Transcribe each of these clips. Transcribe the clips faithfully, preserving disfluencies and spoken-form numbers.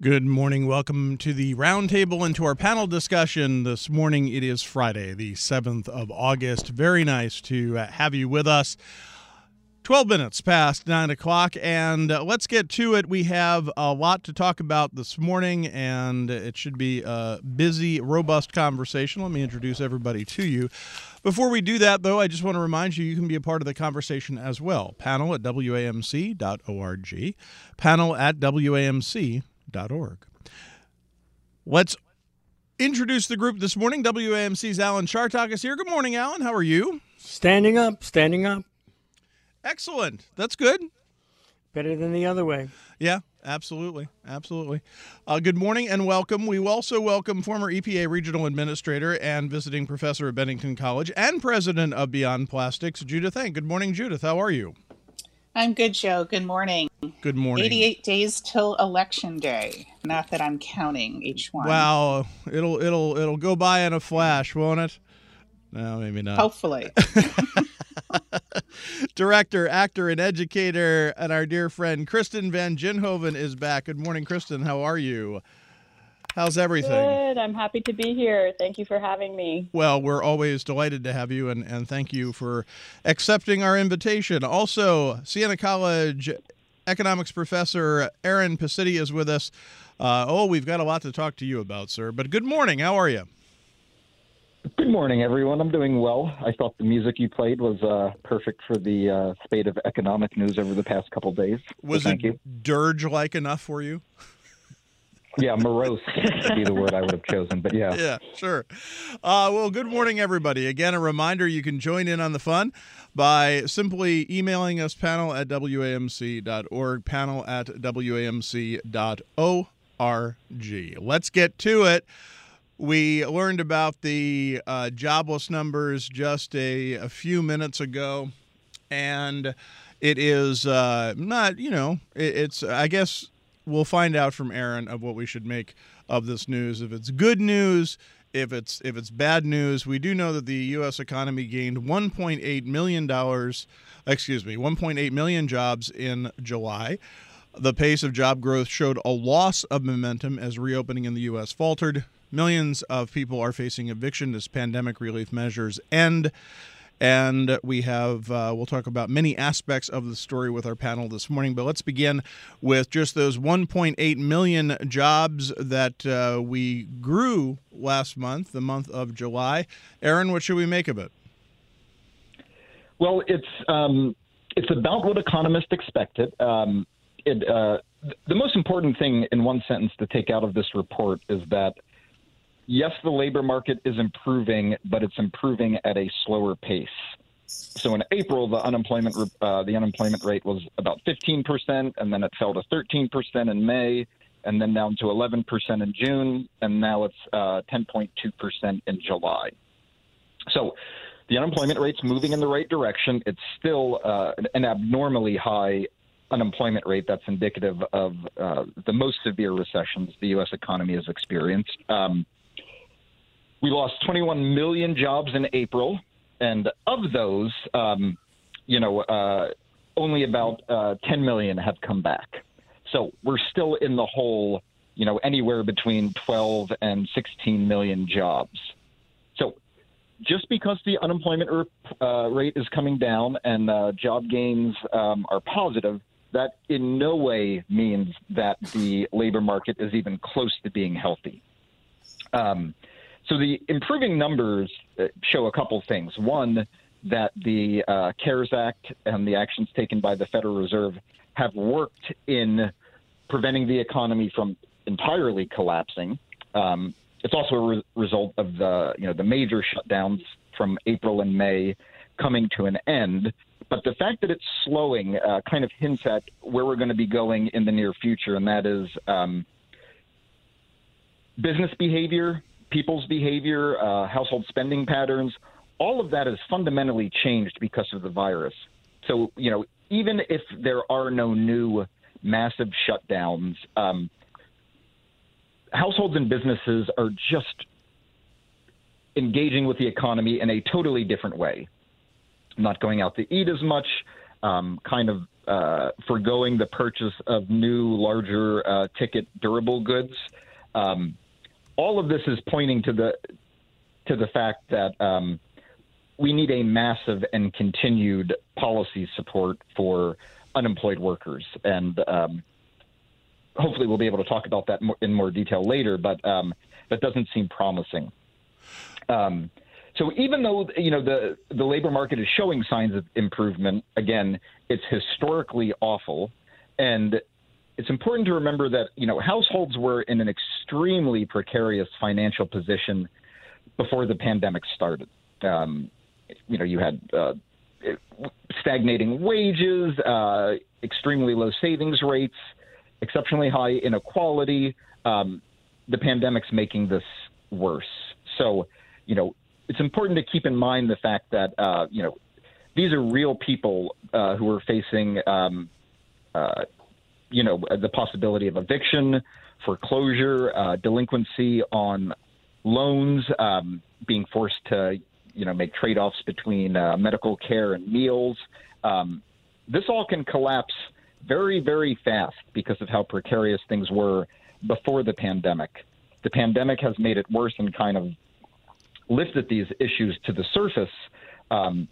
Good morning. Welcome to the roundtable and to our panel discussion. This morning it is Friday, the seventh of August. Very nice to uh, have you with us. twelve minutes past nine o'clock, and uh, let's get to it. We have a lot to talk about this morning, and it should be a busy, robust conversation. Let me introduce everybody to you. Before we do that, though, I just want to remind you, you can be a part of the conversation as well. Panel at W A M C dot org. Panel at W A M C dot org. Let's introduce the group this morning. W A M C's Alan Chartock is here. Good morning, Alan. How are you? Standing up, standing up. Excellent. That's good. Better than the other way. Yeah, absolutely. Absolutely. Uh, good morning and welcome. We also welcome former E P A Regional Administrator and visiting professor at Bennington College and president of Beyond Plastics, Judith Henk. Good morning, Judith. How are you? I'm good, Joe. Good morning. Good morning. eighty-eight days till Election Day. Not that I'm counting each one. Wow. It'll it'll it'll go by in a flash, won't it? No, maybe not. Hopefully. Director, actor, and educator, and our dear friend Kristen Van Ginhoven is back. Good morning, Kristen. How are you? How's everything? Good. I'm happy to be here. Thank you for having me. Well, we're always delighted to have you, and, and thank you for accepting our invitation. Also, Siena College economics professor Aaron Pacitti is with us. Uh, oh, we've got a lot to talk to you about, sir. But good morning. How are you? Good morning, everyone. I'm doing well. I thought the music you played was uh, perfect for the uh, spate of economic news over the past couple days. Was so thank it you. dirge-like enough for you? Yeah, morose would be the word I would have chosen, but yeah. Yeah, sure. Uh, well, good morning, everybody. Again, a reminder, you can join in on the fun by simply emailing us, panel at W A M C dot org, panel at W A M C dot org. Let's get to it. We learned about the uh, jobless numbers just a, a few minutes ago, and it is uh, not, you know, it, it's, I guess we'll find out from Aaron of what we should make of this news. If it's good news, if it's if it's bad news. We do know that the U S economy gained one point eight million dollars, excuse me, one point eight million jobs in July. The pace of job growth showed a loss of momentum as reopening in the U S faltered. Millions of people are facing eviction as pandemic relief measures end. And we have, uh, we'll talk about many aspects of the story with our panel this morning. But let's begin with just those one point eight million jobs that uh, we grew last month, the month of July. Aaron, what should we make of it? Well, it's um, it's about what economists expected. Um, it, uh, the most important thing in one sentence to take out of this report is that yes, the labor market is improving, but it's improving at a slower pace. So in April, the unemployment uh, the unemployment rate was about fifteen percent, and then it fell to thirteen percent in May, and then down to eleven percent in June, and now it's uh, ten point two percent in July. So the unemployment rate's moving in the right direction. It's still uh, an abnormally high unemployment rate that's indicative of uh, the most severe recessions the U S economy has experienced. Um, We lost twenty-one million jobs in April, and of those, um, you know, uh, only about uh, ten million have come back. So we're still in the hole, you know, anywhere between twelve and sixteen million jobs. So just because the unemployment uh, rate is coming down and uh, job gains um, are positive, that in no way means that the labor market is even close to being healthy. Um, So the improving numbers show a couple things. One, that the uh, CARES Act and the actions taken by the Federal Reserve have worked in preventing the economy from entirely collapsing. Um, it's also a re- result of the, you know, the major shutdowns from April and May coming to an end. But the fact that it's slowing uh, kind of hints at where we're going to be going in the near future, and that is um, business behavior, people's behavior, uh, household spending patterns. All of that has fundamentally changed because of the virus. So, you know, even if there are no new massive shutdowns, um, households and businesses are just engaging with the economy in a totally different way. Not going out to eat as much, um, kind of uh, foregoing the purchase of new, larger uh, ticket durable goods. Um, all of this is pointing to the to the fact that um, we need a massive and continued policy support for unemployed workers. And um, hopefully we'll be able to talk about that in more detail later, but um, that doesn't seem promising. Um, so even though, you know, the, the labor market is showing signs of improvement, again, it's historically awful. And it's important to remember that, you know, households were in an extremely precarious financial position before the pandemic started. Um, you know, you had uh, stagnating wages, uh, extremely low savings rates, exceptionally high inequality. Um, the pandemic's making this worse. So, you know, it's important to keep in mind the fact that, uh, you know, these are real people uh, who are facing, um, uh, you know, the possibility of eviction, foreclosure, uh, delinquency on loans, um, being forced to, you know, make trade-offs between uh, medical care and meals. Um, this all can collapse very, very fast because of how precarious things were before the pandemic. The pandemic has made it worse and kind of lifted these issues to the surface. Um,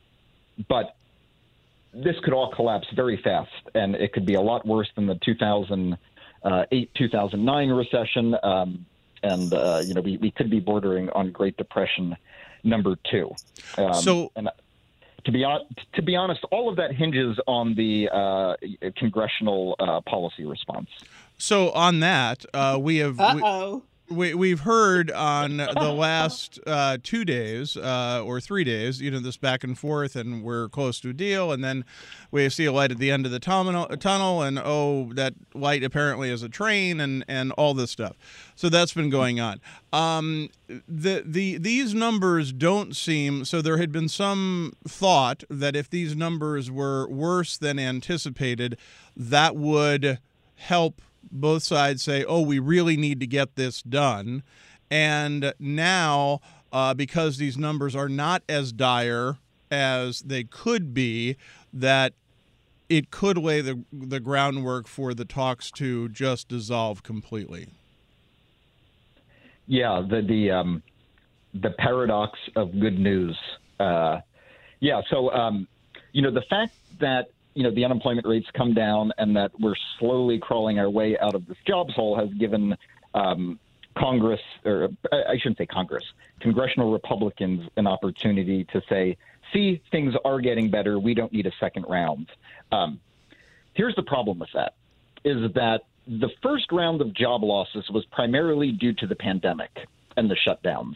but this could all collapse very fast, and it could be a lot worse than the two thousand eight, two thousand nine recession. Um, and, uh, you know, we, we could be bordering on Great Depression number two. Um, so, and to be, to be honest, all of that hinges on the uh, congressional uh, policy response. So on that, uh, we have... Uh-oh. We, we've heard on the last uh, two days uh, or three days, you know, this back and forth, and we're close to a deal, and then we see a light at the end of the tunnel, tunnel and, oh, that light apparently is a train, and, and all this stuff. So that's been going on. Um, the the these numbers don't seem, so there had been some thought that if these numbers were worse than anticipated, that would help both sides say, oh, we really need to get this done. And now, uh, because these numbers are not as dire as they could be, that it could lay the, the groundwork for the talks to just dissolve completely. Yeah, the the, um, the paradox of good news. Uh, yeah, so, um, you know, the fact that you know, the unemployment rates come down and that we're slowly crawling our way out of this jobs hole has given um, Congress, or I shouldn't say Congress, congressional Republicans an opportunity to say, see, things are getting better. We don't need a second round. Um, here's the problem with that, is that the first round of job losses was primarily due to the pandemic and the shutdowns.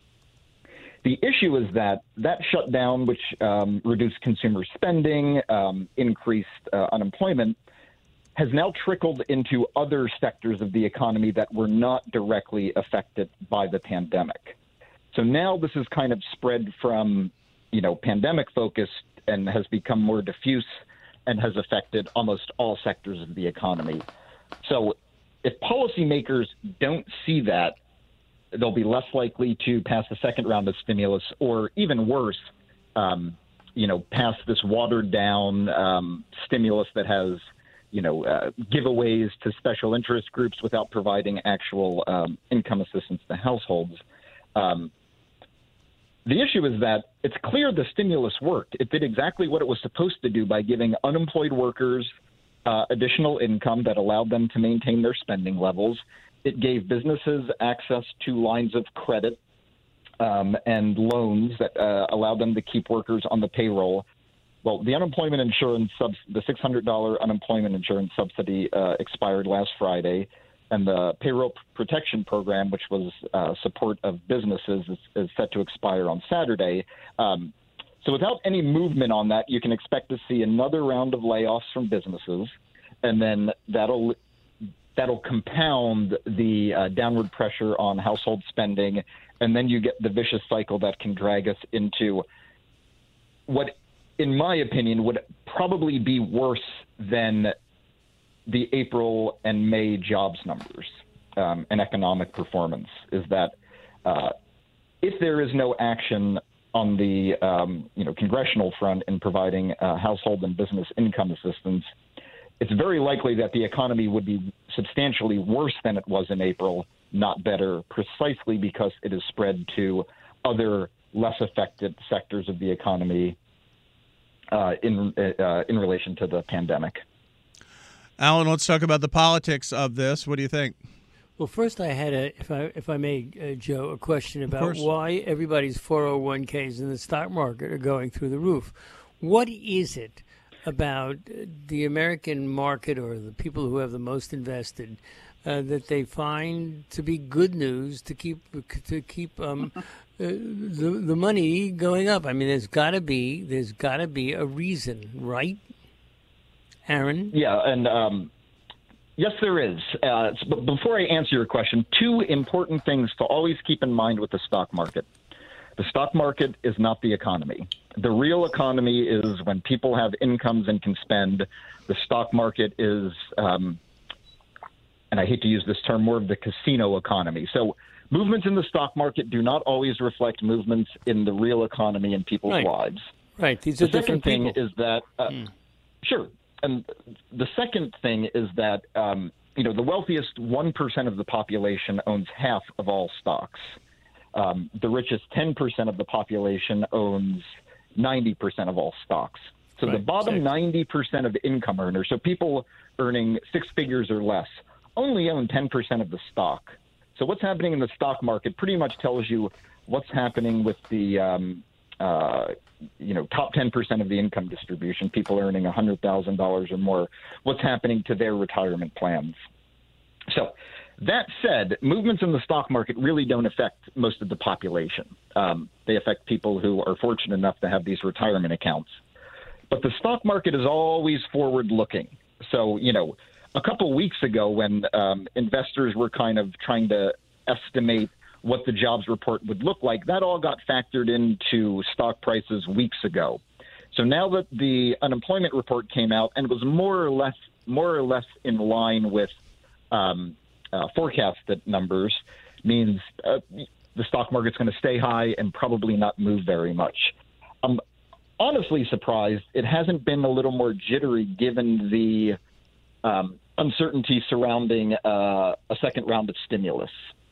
The issue is that that shutdown, which um, reduced consumer spending, um, increased uh, unemployment, has now trickled into other sectors of the economy that were not directly affected by the pandemic. So now this is kind of spread from, you know, pandemic focused and has become more diffuse and has affected almost all sectors of the economy. So if policymakers don't see that, they'll be less likely to pass the second round of stimulus, or even worse, um, you know, pass this watered down um, stimulus that has, you know, uh, giveaways to special interest groups without providing actual um, income assistance to households. Um, the issue is that it's clear the stimulus worked. It did exactly what it was supposed to do by giving unemployed workers uh, additional income that allowed them to maintain their spending levels. It gave businesses access to lines of credit um, and loans that uh, allowed them to keep workers on the payroll. Well, the unemployment insurance, subs- the six hundred dollars unemployment insurance subsidy uh, expired last Friday, and the payroll p- protection program, which was uh, support of businesses, is, is set to expire on Saturday. Um, so without any movement on that, you can expect to see another round of layoffs from businesses, and then that'll That'll compound the uh, downward pressure on household spending, and then you get the vicious cycle that can drag us into what, in my opinion, would probably be worse than the April and May jobs numbers um, and economic performance, is that uh, if there is no action on the um, you know congressional front in providing uh, household and business income assistance, it's very likely that the economy would be substantially worse than it was in April, not better, precisely because it is spread to other less affected sectors of the economy uh, in uh, in relation to the pandemic. Alan, let's talk about the politics of this. What do you think? Well, first I had a, if I if I may, uh, Joe, a question about why everybody's four oh one k's in the stock market are going through the roof. What is it about the American market or the people who have the most invested uh, that they find to be good news to keep to keep um, uh, the the money going up? I mean, there's got to be there's got to be a reason, right, Aaron? Yeah, and. Um Yes, there is. Uh, but before I answer your question, two important things to always keep in mind with the stock market. The stock market is not the economy. The real economy is when people have incomes and can spend. The stock market is, um, and I hate to use this term, more of the casino economy. So movements in the stock market do not always reflect movements in the real economy and people's Right. lives. Right. These The are different second thing people. is that, uh, Mm. sure. And the second thing is that, um, you know, the wealthiest one percent of the population owns half of all stocks. Um, the richest ten percent of the population owns ninety percent of all stocks. So the Right, bottom six. ninety percent of income earners, so people earning six figures or less, only own ten percent of the stock. So what's happening in the stock market pretty much tells you what's happening with the um, uh, you know, top ten percent of the income distribution, people earning one hundred thousand dollars or more, what's happening to their retirement plans. So that said, movements in the stock market really don't affect most of the population. Um, they affect people who are fortunate enough to have these retirement accounts. But the stock market is always forward-looking. So, you know, a couple weeks ago when um, investors were kind of trying to estimate what the jobs report would look like, that all got factored into stock prices weeks ago. So now that the unemployment report came out and was more or less more or less in line with um, uh, forecasted numbers, means uh, the stock market's going to stay high and probably not move very much. I'm honestly surprised it hasn't been a little more jittery given the um, uncertainty surrounding uh, a second round of stimulus.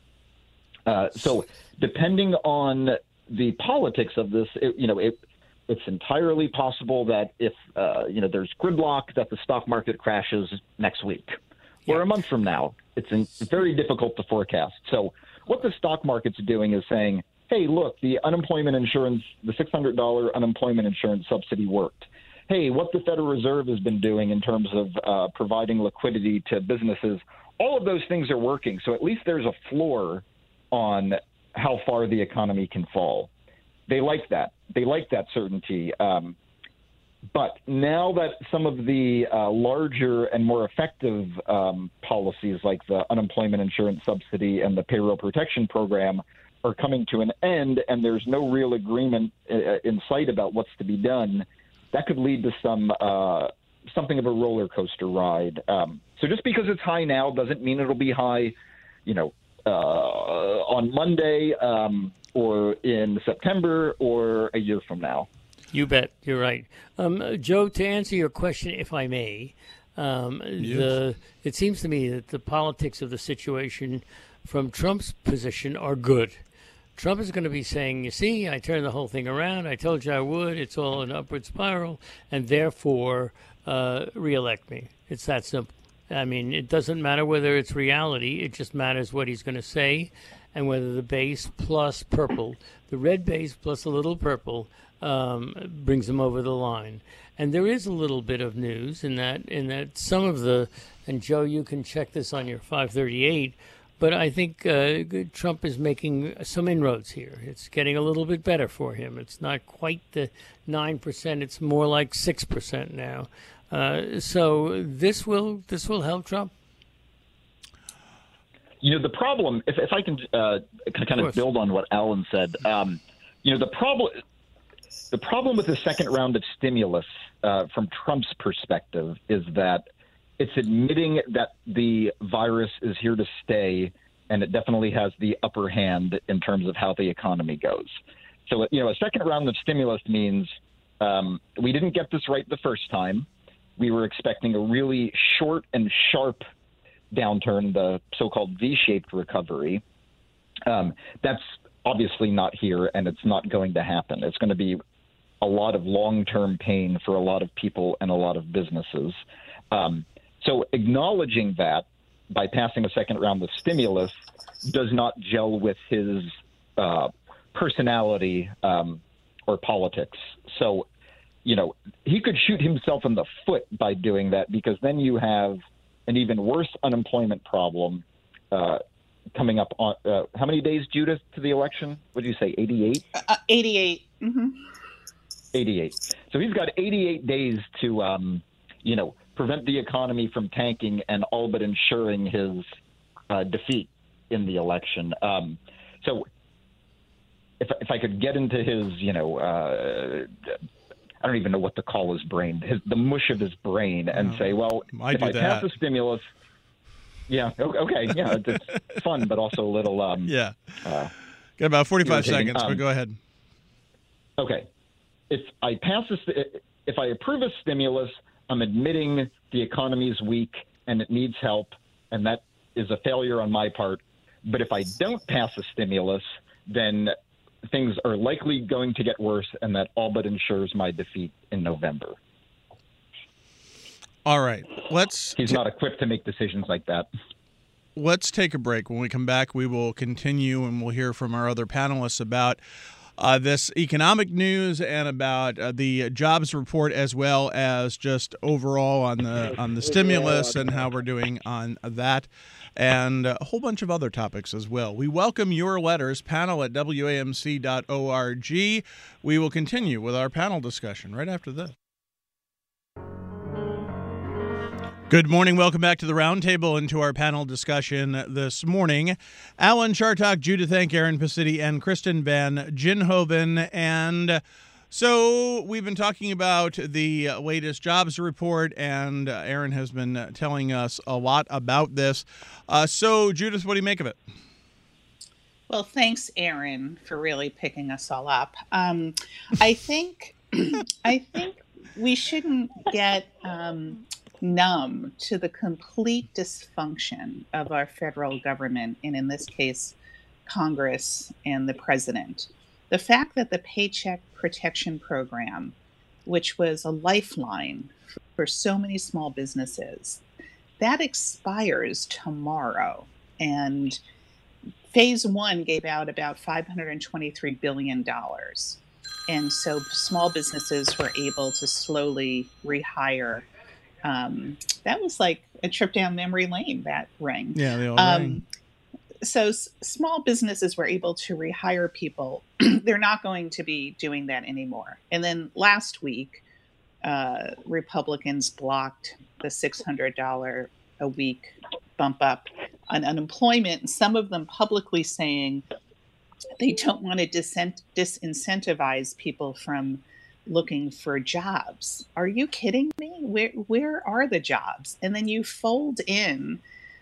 Uh, so depending on the politics of this, it, you know, it, it's entirely possible that if, uh, you know, there's gridlock, that the stock market crashes next week or Yeah. a month from now. It's, in, it's very difficult to forecast. So what the stock market's doing is saying, hey, look, the unemployment insurance, the six hundred dollars unemployment insurance subsidy worked. Hey, what the Federal Reserve has been doing in terms of uh, providing liquidity to businesses, all of those things are working. So at least there's a floor on how far the economy can fall. They like that. They like that certainty. Um, but now that some of the uh, larger and more effective um, policies like the unemployment insurance subsidy and the payroll protection program are coming to an end and there's no real agreement uh, in sight about what's to be done, that could lead to some uh, something of a roller coaster ride. Um, so just because it's high now doesn't mean it'll be high, you know, Uh, on Monday um, or in September or a year from now. You bet. You're right. Um, Joe, to answer your question, if I may, um, Yes. the it seems to me that the politics of the situation from Trump's position are good. Trump is going to be saying, you see, I turned the whole thing around. I told you I would. It's all an upward spiral, and therefore uh, reelect me. It's that simple. I mean, it doesn't matter whether it's reality. It just matters what he's going to say and whether the base plus purple, the red base plus a little purple, um, brings him over the line. And there is a little bit of news in that, in that some of the, and Joe, you can check this on your five thirty-eight, but I think uh, Trump is making some inroads here. It's getting a little bit better for him. It's not quite the nine percent. It's more like six percent now. Uh, so this will this will help Trump. You know, the problem, if, if I can uh, kind of, of build on what Alan said, um, you know, the problem the problem with the second round of stimulus uh, from Trump's perspective is that it's admitting that the virus is here to stay, and it definitely has the upper hand in terms of how the economy goes. So, you know, a second round of stimulus means um, we didn't get this right the first time. We were expecting a really short and sharp downturn, the so-called V-shaped recovery. Um, that's obviously not here, and it's not going to happen. It's going to be a lot of long-term pain for a lot of people and a lot of businesses. Um, so acknowledging that by passing a second round of stimulus does not gel with his uh, personality um, or politics. So, you know, he could shoot himself in the foot by doing that, because then you have an even worse unemployment problem uh, coming up on uh, how many days, Judith, to the election? What did you say, eighty-eight? Uh, eighty-eight. Mm-hmm. eighty-eight. So he's got eighty-eight days to, um, you know, prevent the economy from tanking and all but ensuring his uh, defeat in the election. Um, so if, if I could get into his, you know, uh, I don't even know what to call his brain, his, the mush of his brain, and oh, say, well, I if I that. pass the stimulus, yeah, okay, yeah, it's fun, but also a little, um, yeah. Uh, Got about forty-five irritating. seconds, um, but go ahead. Okay. If I pass this, if I approve a stimulus, I'm admitting the economy is weak and it needs help, and that is a failure on my part. But if I don't pass a stimulus, then things are likely going to get worse, and that all but ensures my defeat in November. All right. Let's. He's not equipped to make decisions like that. Let's take a break. When we come back, we will continue, and we'll hear from our other panelists about Uh, this economic news and about uh, the jobs report, as well as just overall on the on the stimulus and how we're doing on that, and a whole bunch of other topics as well. We welcome your letters, panel at W A M C dot org. We will continue with our panel discussion right after this. Good morning. Welcome back to the Roundtable and to our panel discussion this morning. Alan Chartock, Judith Enck, Aaron Pacitti, and Kristen Van Ginhoven. And so we've been talking about the latest jobs report, and uh, Aaron has been telling us a lot about this. Uh, so, Judith, what do you make of it? Well, thanks, Aaron, for really picking us all up. Um, I think I think we shouldn't get um, numb to the complete dysfunction of our federal government, and in this case, Congress and the president. The fact that the Paycheck Protection Program, which was a lifeline for so many small businesses, that expires tomorrow. And phase one gave out about five hundred twenty-three billion dollars. And so small businesses were able to slowly rehire. Um, that was like a trip down memory lane, that rang. Yeah, they all um, rang. So s- small businesses were able to rehire people. They're not going to be doing that anymore. And then last week, uh, Republicans blocked the six hundred dollars a week bump up on unemployment, and some of them publicly saying they don't want to disincent- disincentivize people from looking for jobs. Are you kidding me? Where where are the jobs? And then you fold in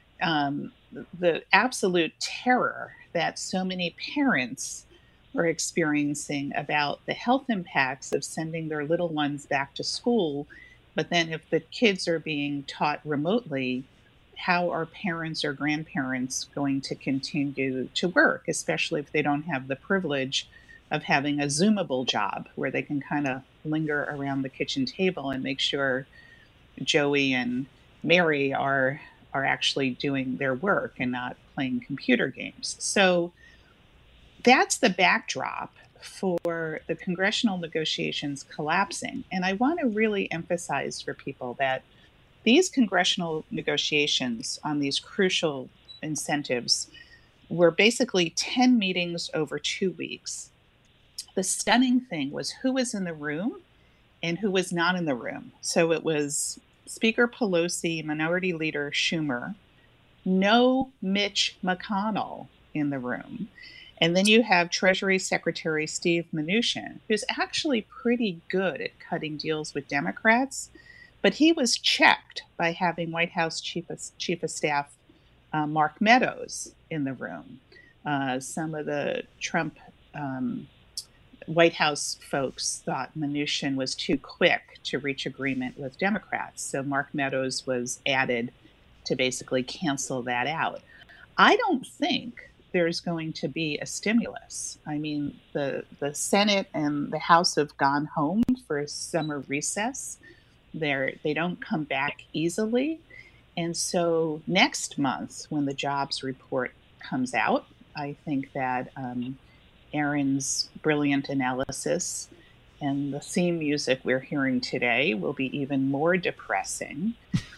um, the absolute terror that so many parents are experiencing about the health impacts of sending their little ones back to school. But then if the kids are being taught remotely, how are parents or grandparents going to continue to work, especially if they don't have the privilege of having a Zoomable job where they can kind of linger around the kitchen table and make sure Joey and Mary are are actually doing their work and not playing computer games. So that's the backdrop for the congressional negotiations collapsing. And I want to really emphasize for people that these congressional negotiations on these crucial incentives were basically ten meetings over two weeks. The stunning thing was who was in the room and who was not in the room. So it was Speaker Pelosi, Minority Leader Schumer, no Mitch McConnell in the room. And then you have Treasury Secretary Steve Mnuchin, who's actually pretty good at cutting deals with Democrats, but he was checked by having White House Chief of, Chief of Staff uh, Mark Meadows in the room. Uh, some of the Trump um, White House folks thought Mnuchin was too quick to reach agreement with Democrats. So Mark Meadows was added to basically cancel that out. I don't think there's going to be a stimulus. I mean, the the Senate and the House have gone home for summer recess. They're, they don't come back easily. And so next month, when the jobs report comes out, I think that um, Aaron's brilliant analysis and the theme music we're hearing today will be even more depressing.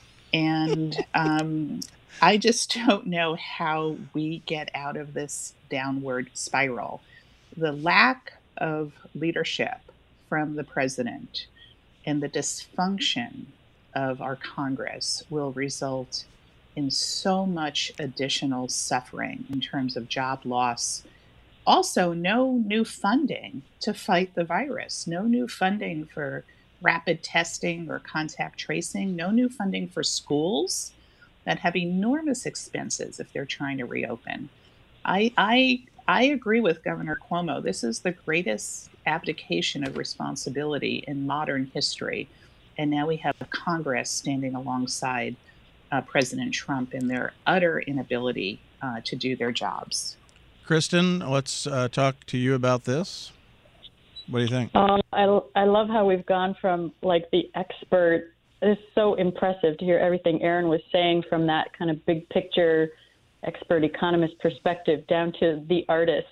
And um, I just don't know how we get out of this downward spiral. The lack of leadership from the president and the dysfunction of our Congress will result in so much additional suffering in terms of job loss. Also, no new funding to fight the virus, no new funding for rapid testing or contact tracing, no new funding for schools that have enormous expenses if they're trying to reopen. I, I, I agree with Governor Cuomo. This is the greatest abdication of responsibility in modern history. And now we have Congress standing alongside uh, President Trump in their utter inability uh, to do their jobs. Kristen, let's uh, talk to you about this. What do you think? Um, I, I love how we've gone from like the expert. It's so impressive to hear everything Aaron was saying from that kind of big picture expert economist perspective down to the artist.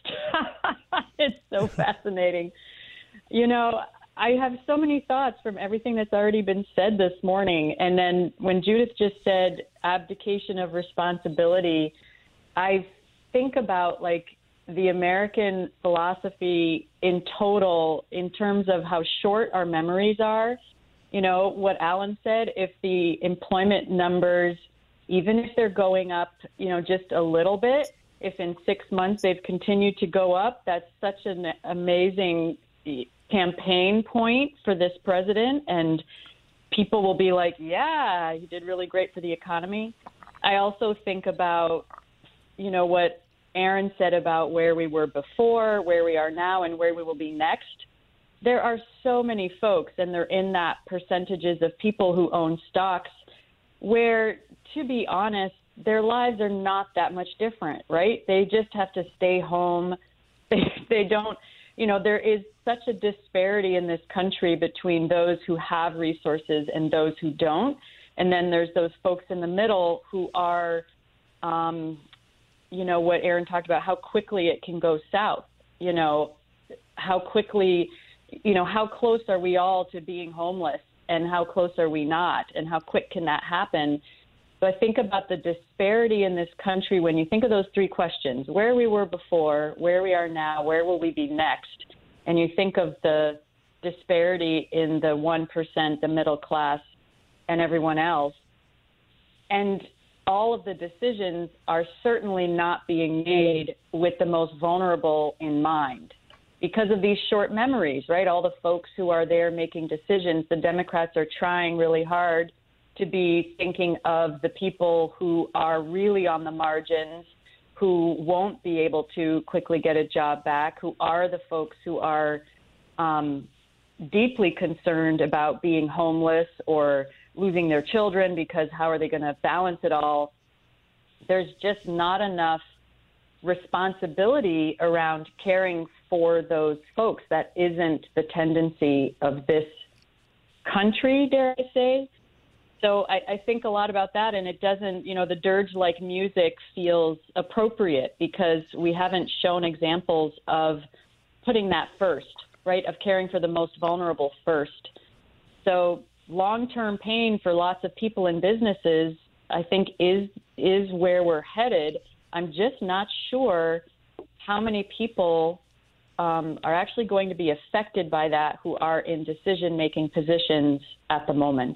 It's so fascinating. You know, I have so many thoughts from everything that's already been said this morning. And then when Judith just said abdication of responsibility, I think about like the American philosophy in total in terms of how short our memories are. You know, what Alan said, if the employment numbers, even if they're going up, you know, just a little bit, if in six months they've continued to go up, that's such an amazing campaign point for this president. And people will be like, yeah, he did really great for the economy. I also think about, you know, what Aaron said about where we were before, where we are now, and where we will be next. There are so many folks, and they're in that percentages of people who own stocks, where, to be honest, their lives are not that much different, right? They just have to stay home. They, they don't, you know, there is such a disparity in this country between those who have resources and those who don't. And then there's those folks in the middle who are, um, you know, what Aaron talked about, how quickly it can go south, you know, how quickly, you know, how close are we all to being homeless and how close are we not and how quick can that happen? So I think about the disparity in this country when you think of those three questions, where we were before, where we are now, where will we be next? And you think of the disparity in the one percent, the middle class, and everyone else. And all of the decisions are certainly not being made with the most vulnerable in mind because of these short memories, right? All the folks who are there making decisions, the Democrats are trying really hard to be thinking of the people who are really on the margins, who won't be able to quickly get a job back, who are the folks who are um, deeply concerned about being homeless or losing their children because how are they going to balance it all? There's just not enough responsibility around caring for those folks. That isn't the tendency of this country, dare I say. So I, I think a lot about that, and it doesn't, you know, the dirge-like music feels appropriate because we haven't shown examples of putting that first, right, of caring for the most vulnerable first. So long-term pain for lots of people and businesses, I think, is is where we're headed. I'm just not sure how many people um, are actually going to be affected by that who are in decision-making positions at the moment.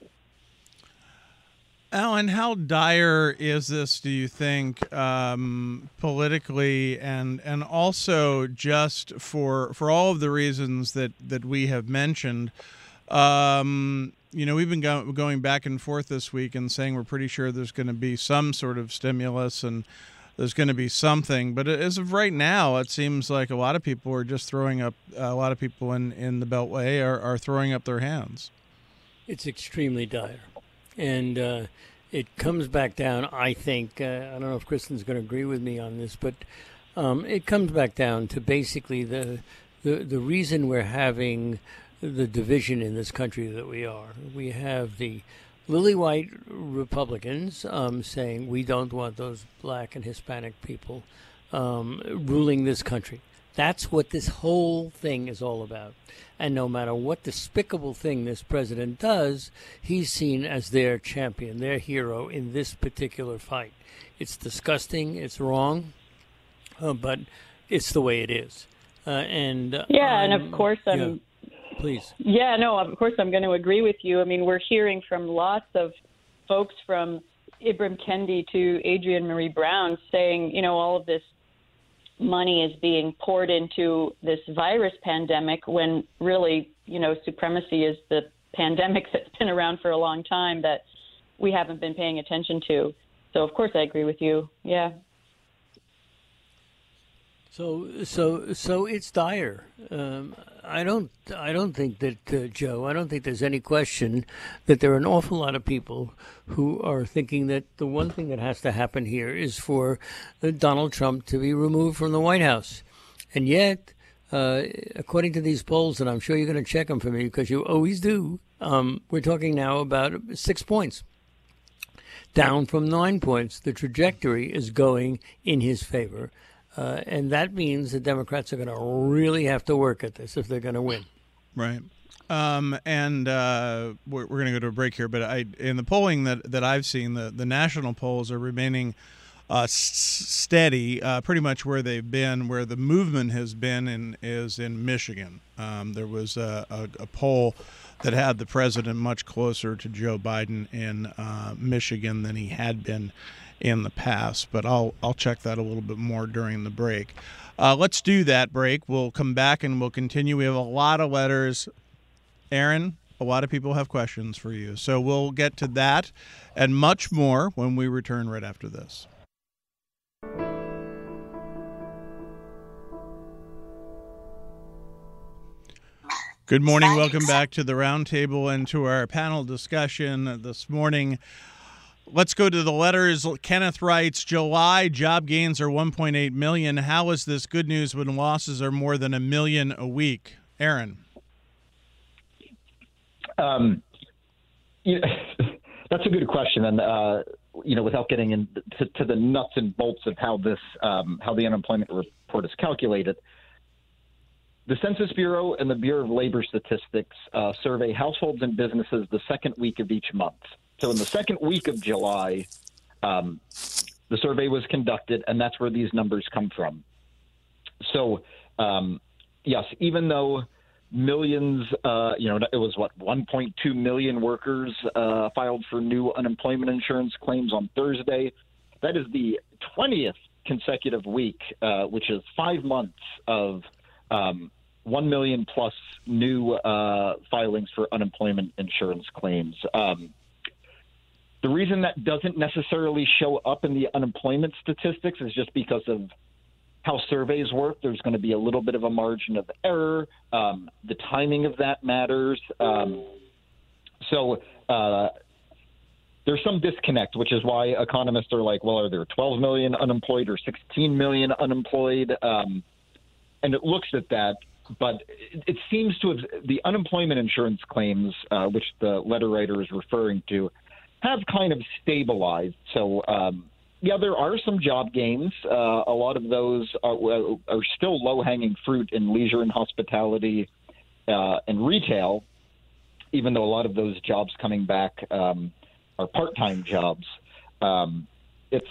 Alan, how dire is this, do you think, um, politically and and also just for for all of the reasons that, that we have mentioned? Um, you know, we've been go- going back and forth this week and saying we're pretty sure there's going to be some sort of stimulus. And there's going to be something. But as of right now, it seems like a lot of people are just throwing up. A lot of people in, in the Beltway are, are throwing up their hands. It's extremely dire, and uh, it comes back down. I think uh, I don't know if Kristen's going to agree with me on this, but um, it comes back down to basically the the the reason we're having the division in this country that we are. We have the lily white Republicans um, saying we don't want those black and Hispanic people um, ruling this country. That's what this whole thing is all about. And no matter what despicable thing this president does, he's seen as their champion, their hero in this particular fight. It's disgusting, it's wrong, uh, but it's the way it is. Uh, and uh, Yeah, I'm, and of course I'm... Yeah. Please. Yeah, no, of course I'm going to agree with you. I mean, we're hearing from lots of folks from Ibram Kendi to Adrienne Marie Brown saying, you know, all of this money is being poured into this virus pandemic when really, you know, supremacy is the pandemic that's been around for a long time that we haven't been paying attention to. So, of course, I agree with you. Yeah. So, so, so it's dire. Um, I don't, I don't think that uh, Joe. I don't think there's any question that there are an awful lot of people who are thinking that the one thing that has to happen here is for uh, Donald Trump to be removed from the White House, and yet, uh, according to these polls, and I'm sure you're going to check them for me because you always do. Um, we're talking now about six points, down from nine points. The trajectory is going in his favor. Uh, and that means the Democrats are going to really have to work at this if they're going to win. Right. Um, and uh, we're, we're going to go to a break here. But I, in the polling that, that I've seen, the, the national polls are remaining uh, s- steady, uh, pretty much where they've been. Where the movement has been in, is in Michigan. Um, there was a, a, a poll that had the president much closer to Joe Biden in uh, Michigan than he had been in the past, but I'll I'll check that a little bit more during the break. Uh, let's do that break. We'll come back and we'll continue. We have a lot of letters. Aaron, a lot of people have questions for you. So we'll get to that and much more when we return right after this. Good morning. Welcome back to the Roundtable and to our panel discussion this morning. Let's go to the letters. Kenneth writes, July job gains are one point eight million. How is this good news when losses are more than a million a week? Aaron. Um, you know, that's a good question. And, uh, you know, without getting into to the nuts and bolts of how this, um, how the unemployment report is calculated, the Census Bureau and the Bureau of Labor Statistics uh, survey households and businesses the second week of each month. So in the second week of July, um, the survey was conducted, and that's where these numbers come from. So, um, yes, even though millions, uh, you know, it was what, one point two million workers uh, filed for new unemployment insurance claims on Thursday. That is the twentieth consecutive week, uh, which is five months of um, one million plus new uh, filings for unemployment insurance claims. Um, The reason that doesn't necessarily show up in the unemployment statistics is just because of how surveys work. There's going to be a little bit of a margin of error. Um, the timing of that matters. Um, so uh, there's some disconnect, which is why economists are like, well, are there twelve million unemployed or sixteen million unemployed? Um, and it looks at that. But it, it seems to have the unemployment insurance claims, uh, which the letter writer is referring to, have kind of stabilized. So, um, yeah, there are some job gains. Uh, a lot of those are, are still low-hanging fruit in leisure and hospitality uh, and retail, even though a lot of those jobs coming back um, are part-time jobs. Um, it's,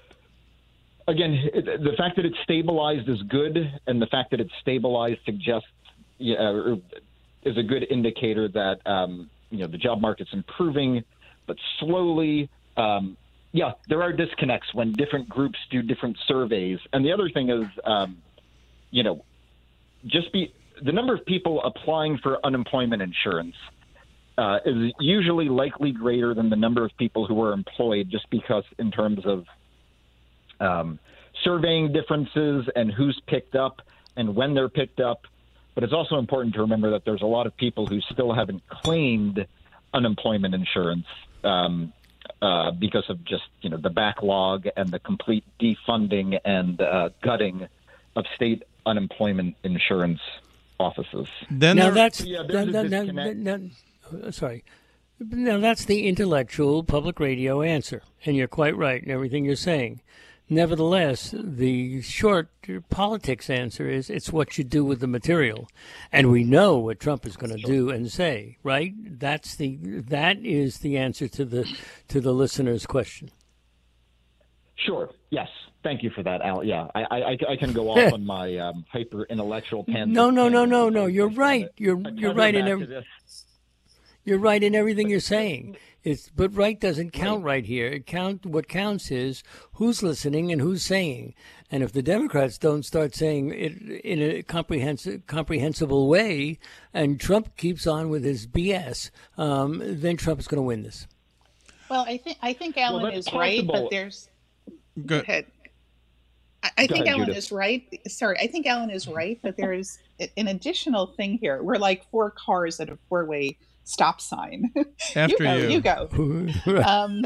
again, it, the fact that it's stabilized is good, and the fact that it's stabilized suggests uh, is a good indicator that, um, you know, the job market's improving, but slowly. Um, yeah, there are disconnects when different groups do different surveys. And the other thing is, um, you know, just be the number of people applying for unemployment insurance uh, is usually likely greater than the number of people who are employed, just because in terms of um, surveying differences and who's picked up and when they're picked up. But it's also important to remember that there's a lot of people who still haven't claimed unemployment insurance um, uh, because of just, you know, the backlog and the complete defunding and uh, gutting of state unemployment insurance offices. Then now there- that's Yeah, now, there's a now, now, disconnect. now- uh, sorry. Now that's the intellectual public radio answer, and you're quite right in everything you're saying. Nevertheless, the short politics answer is it's what you do with the material, and we know what Trump is going to do and say. Right? That's the that is the answer to the to the listener's question. Sure. Yes. Thank you for that, Al. Yeah, I, I, I can go off on my um, hyper intellectual tangent. No, no, no, no, no. tangent. You're right. You're I you're tether right in back every. to this. You're right in everything you're saying. It's but right doesn't count right here. It count what counts is who's listening and who's saying. And if the Democrats don't start saying it in a comprehensive, comprehensible way, and Trump keeps on with his B S, um, then Trump is going to win this. Well, I think I think Alan that's is right, possible. but there's Go- go ahead. I, I Go think ahead, Alan Judith. is right. Sorry, I think Alan is right, but there's an additional thing here. We're like four cars at a four-way stop sign. After you go, you. you go. Um,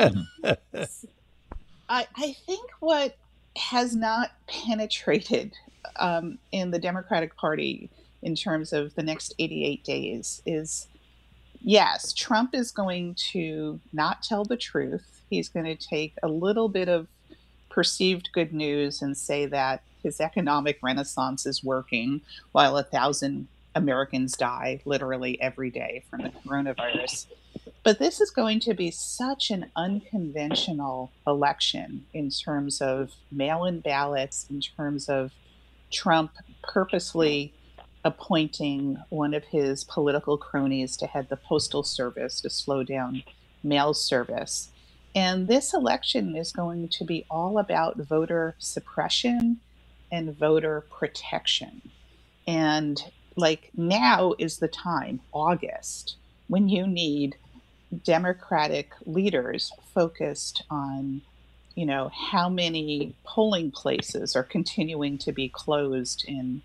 I, I think what has not penetrated um, in the Democratic Party in terms of the next eighty-eight days is, yes, Trump is going to not tell the truth. He's going to take a little bit of perceived good news and say that his economic renaissance is working while a thousand Americans die literally every day from the coronavirus. But this is going to be such an unconventional election in terms of mail-in ballots, in terms of Trump purposely appointing one of his political cronies to head the Postal Service to slow down mail service. And this election is going to be all about voter suppression and voter protection. And like now is the time, August, when you need Democratic leaders focused on, you know, how many polling places are continuing to be closed in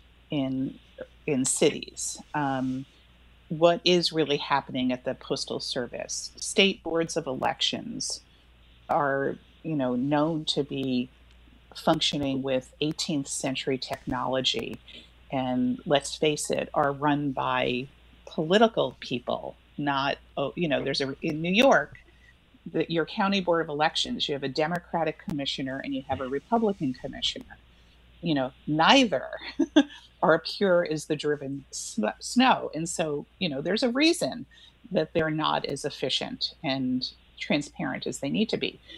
in in cities. Um, what is really happening at the Postal Service? State boards of elections are, you know, known to be functioning with eighteenth century technology, and let's face it, are run by political people. Not, oh, you know, there's a in New York, the, your county board of elections, you have a Democratic commissioner and you have a Republican commissioner. You know, neither are pure as the driven sn- snow. And so, you know, there's a reason that they're not as efficient and transparent as they need to be.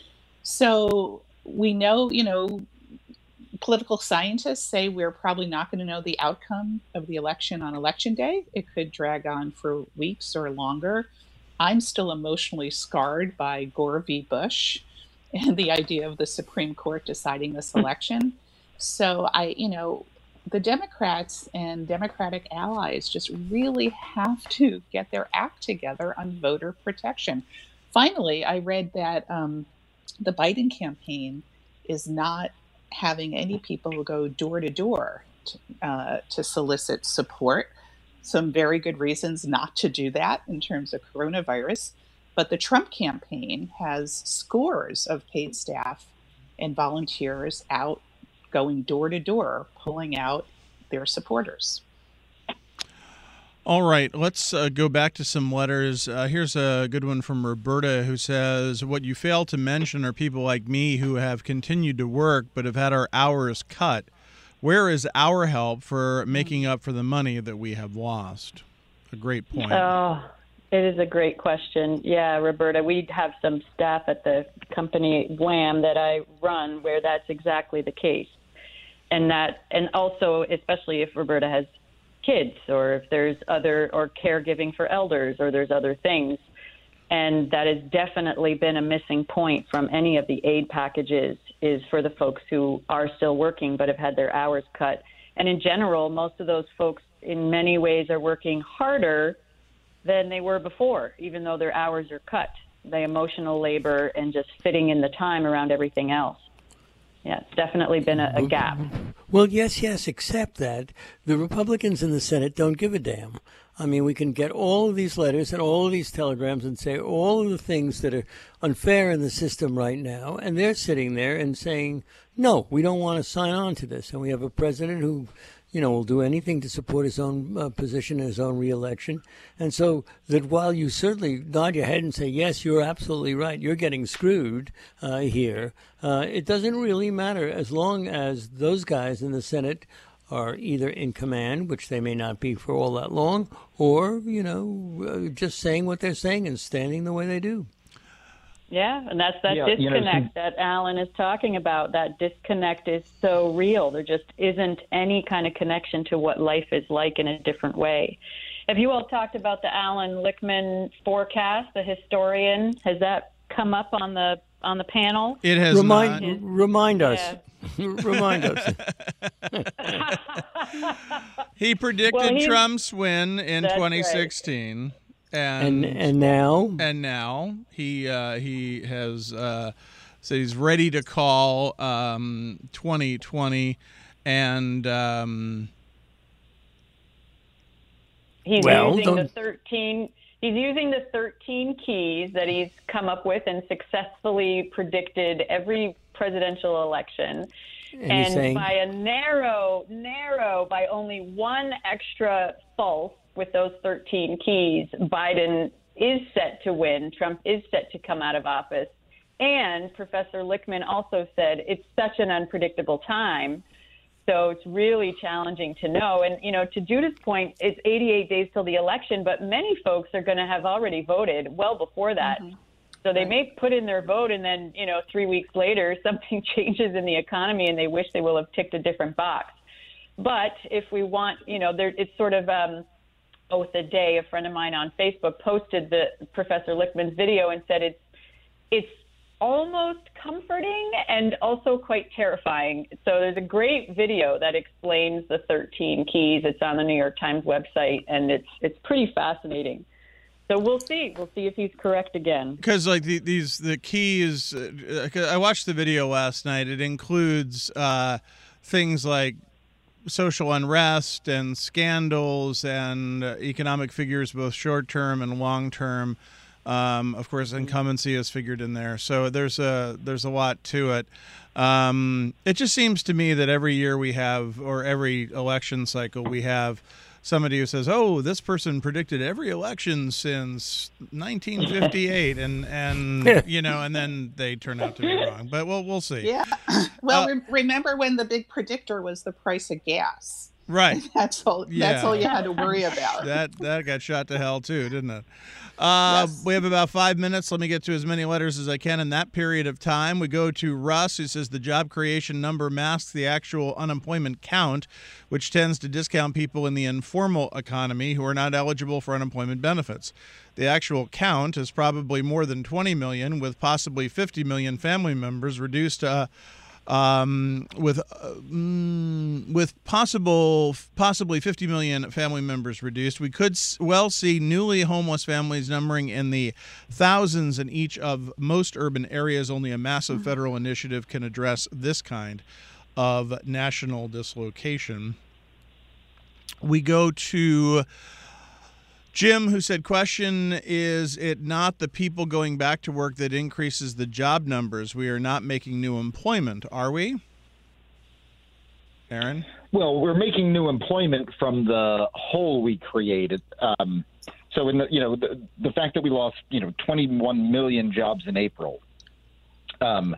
So we know, you know, political scientists say we're probably not going to know the outcome of the election on election day. It could drag on for weeks or longer. I'm still emotionally scarred by Gore v. Bush and the idea of the Supreme Court deciding this election. So I, you know, the Democrats and Democratic allies just really have to get their act together on voter protection. Finally, I read that um, the Biden campaign is not having any people go door to door uh, to solicit support. Some very good reasons not to do that in terms of coronavirus. But the Trump campaign has scores of paid staff and volunteers out going door to door, pulling out their supporters. All right, let's uh, go back to some letters. Uh, here's a good one from Roberta, who says, what you fail to mention are people like me who have continued to work but have had our hours cut. Where is our help for making up for the money that we have lost? A great point. Oh, it is a great question. Yeah, Roberta, we have some staff at the company Wham that I run where that's exactly the case. And that, and also, especially if Roberta has kids or if there's other, or caregiving for elders, or there's other things. And that has definitely been a missing point from any of the aid packages, is for the folks who are still working but have had their hours cut. And in general, most of those folks in many ways are working harder than they were before, even though their hours are cut. The emotional labor and just fitting in the time around everything else. Yeah, it's definitely been a, a gap. Well, yes, yes, except that the Republicans in the Senate don't give a damn. I mean, we can get all of these letters and all of these telegrams and say all of the things that are unfair in the system right now, and they're sitting there and saying, no, we don't want to sign on to this. And we have a president who, you know, will do anything to support his own uh, position and his own reelection. And so that while you certainly nod your head and say, yes, you're absolutely right, you're getting screwed uh, here, uh, it doesn't really matter as long as those guys in the Senate are either in command, which they may not be for all that long, or, you know, uh, just saying what they're saying and standing the way they do. Yeah, and that's that Yeah, disconnect you know, some- that Alan is talking about. That disconnect is so real. There just isn't any kind of connection to what life is like in a different way. Have you all talked about the Alan Lichtman forecast, the historian? Has that come up on the on the panel? It has Remind, not. remind us. Yeah. Remind us. He predicted Well, he- Trump's win in That's right. twenty sixteen. And And, and now, and now he uh, he has uh, said he's ready to call um, twenty twenty, and um, He's Well, using the don't- thirteen. He's using the thirteen keys that he's come up with and successfully predicted every presidential election. and he's And saying, by a narrow, narrow, by only one extra false with those thirteen keys, Biden is set to win. Trump is set to come out of office. And Professor Lichtman also said it's such an unpredictable time. So it's really challenging to know. And, you know, to Judith's point, it's eighty-eight days till the election, but many folks are going to have already voted well before that. Mm-hmm. So they may put in their vote and then, you know, three weeks later, something changes in the economy and they wish they will have ticked a different box. But if we want, you know, there, it's sort of um, both a day, a friend of mine on Facebook posted the Professor Lichtman's video and said it's it's almost comforting and also quite terrifying. So there's a great video that explains the thirteen keys. It's on the New York Times website, and it's it's pretty fascinating. So we'll see. We'll see if he's correct again. because like the, these the keys, uh, I watched the video last night. It includes uh, things like social unrest and scandals and uh, economic figures, both short term and long term. Um, of course, incumbency is figured in there, so there's a there's a lot to it. Um, it just seems to me that every year we have, or every election cycle, we have somebody who says, "Oh, this person predicted every election since nineteen fifty-eight," and and you know, and then they turn out to be wrong. But we'll we'll see. Yeah. Well, Uh, re- remember when the big predictor was the price of gas? Right. That's all. Yeah. That's all you had to worry about. That that got shot to hell too, didn't it? Uh, Yes. We have about five minutes. Let me get to as many letters as I can in that period of time. We go to Russ, who says the job creation number masks the actual unemployment count, which tends to discount people in the informal economy who are not eligible for unemployment benefits. The actual count is probably more than twenty million, with possibly fifty million family members reduced to uh, Um, with uh, mm, with possible possibly fifty million family members reduced, we could s- well see newly homeless families numbering in the thousands in each of most urban areas. Only a massive federal initiative can address this kind of national dislocation. We go to Jim, who said, question, is it not the people going back to work that increases the job numbers? We are not making new employment, are we? Aaron? Well, we're making new employment from the hole we created. Um, so, in the, you know, the, the fact that we lost, you know, twenty-one million jobs in April, um,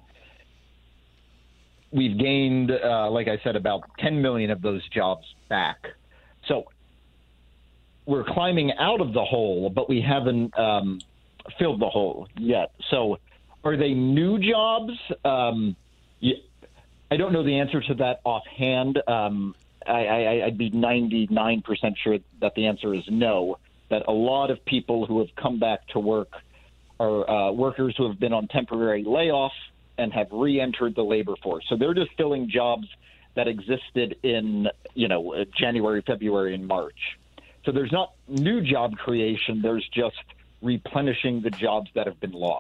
we've gained, uh, like I said, about ten million of those jobs back. So we're climbing out of the hole, but we haven't um, filled the hole yet. So are they new jobs? Um, yeah, I don't know the answer to that offhand. Um, I, I, I'd be ninety-nine percent sure that the answer is no, that a lot of people who have come back to work are uh, workers who have been on temporary layoff and have re-entered the labor force. So they're just filling jobs that existed in, you know, January, February, and March. So there's not new job creation. There's just replenishing the jobs that have been lost.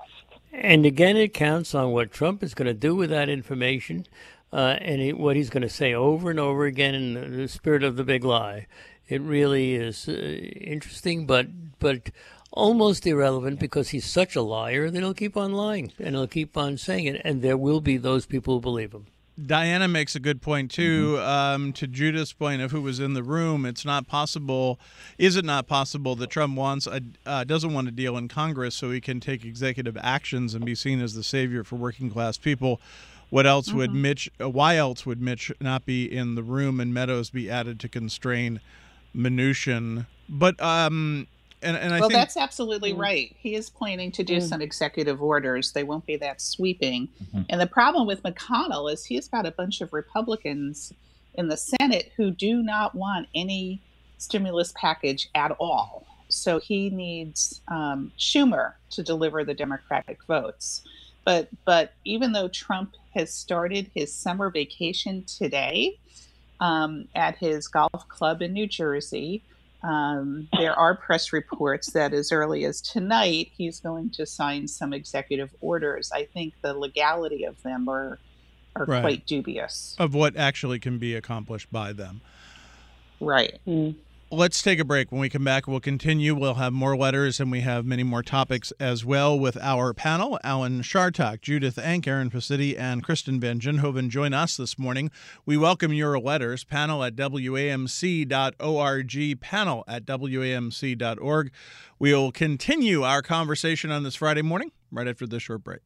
And again, it counts on what Trump is going to do with that information uh, and he, what he's going to say over and over again in the, the spirit of the big lie. It really is uh, interesting, but but almost irrelevant because he's such a liar that he'll keep on lying and he'll keep on saying it, and there will be those people who believe him. Diana makes a good point, too, um, to Judith's point of who was in the room. It's not possible, is it not possible that Trump wants a, uh, doesn't want a deal in Congress so he can take executive actions and be seen as the savior for working class people? What else mm-hmm. would Mitch, uh, why else would Mitch not be in the room and Meadows be added to constrain Mnuchin? But, um, and, and I well, think that's absolutely mm-hmm. right. He is planning to do mm-hmm. some executive orders. They won't be that sweeping. Mm-hmm. And the problem with McConnell is he's got a bunch of Republicans in the Senate who do not want any stimulus package at all. So he needs um, Schumer to deliver the Democratic votes. But but even though Trump has started his summer vacation today um, at his golf club in New Jersey, Um, there are press reports that as early as tonight, he's going to sign some executive orders. I think the legality of them are are right. quite dubious. Of what actually can be accomplished by them. Right. Mm. Let's take a break. When we come back, we'll continue. We'll have more letters, and we have many more topics as well with our panel. Alan Chartock, Judith Enck, Aaron Pacitti, and Kristen Van Ginhoven join us this morning. We welcome your letters. Panel at W A M C dot org, panel at W A M C dot org. We'll continue our conversation on this Friday morning right after this short break.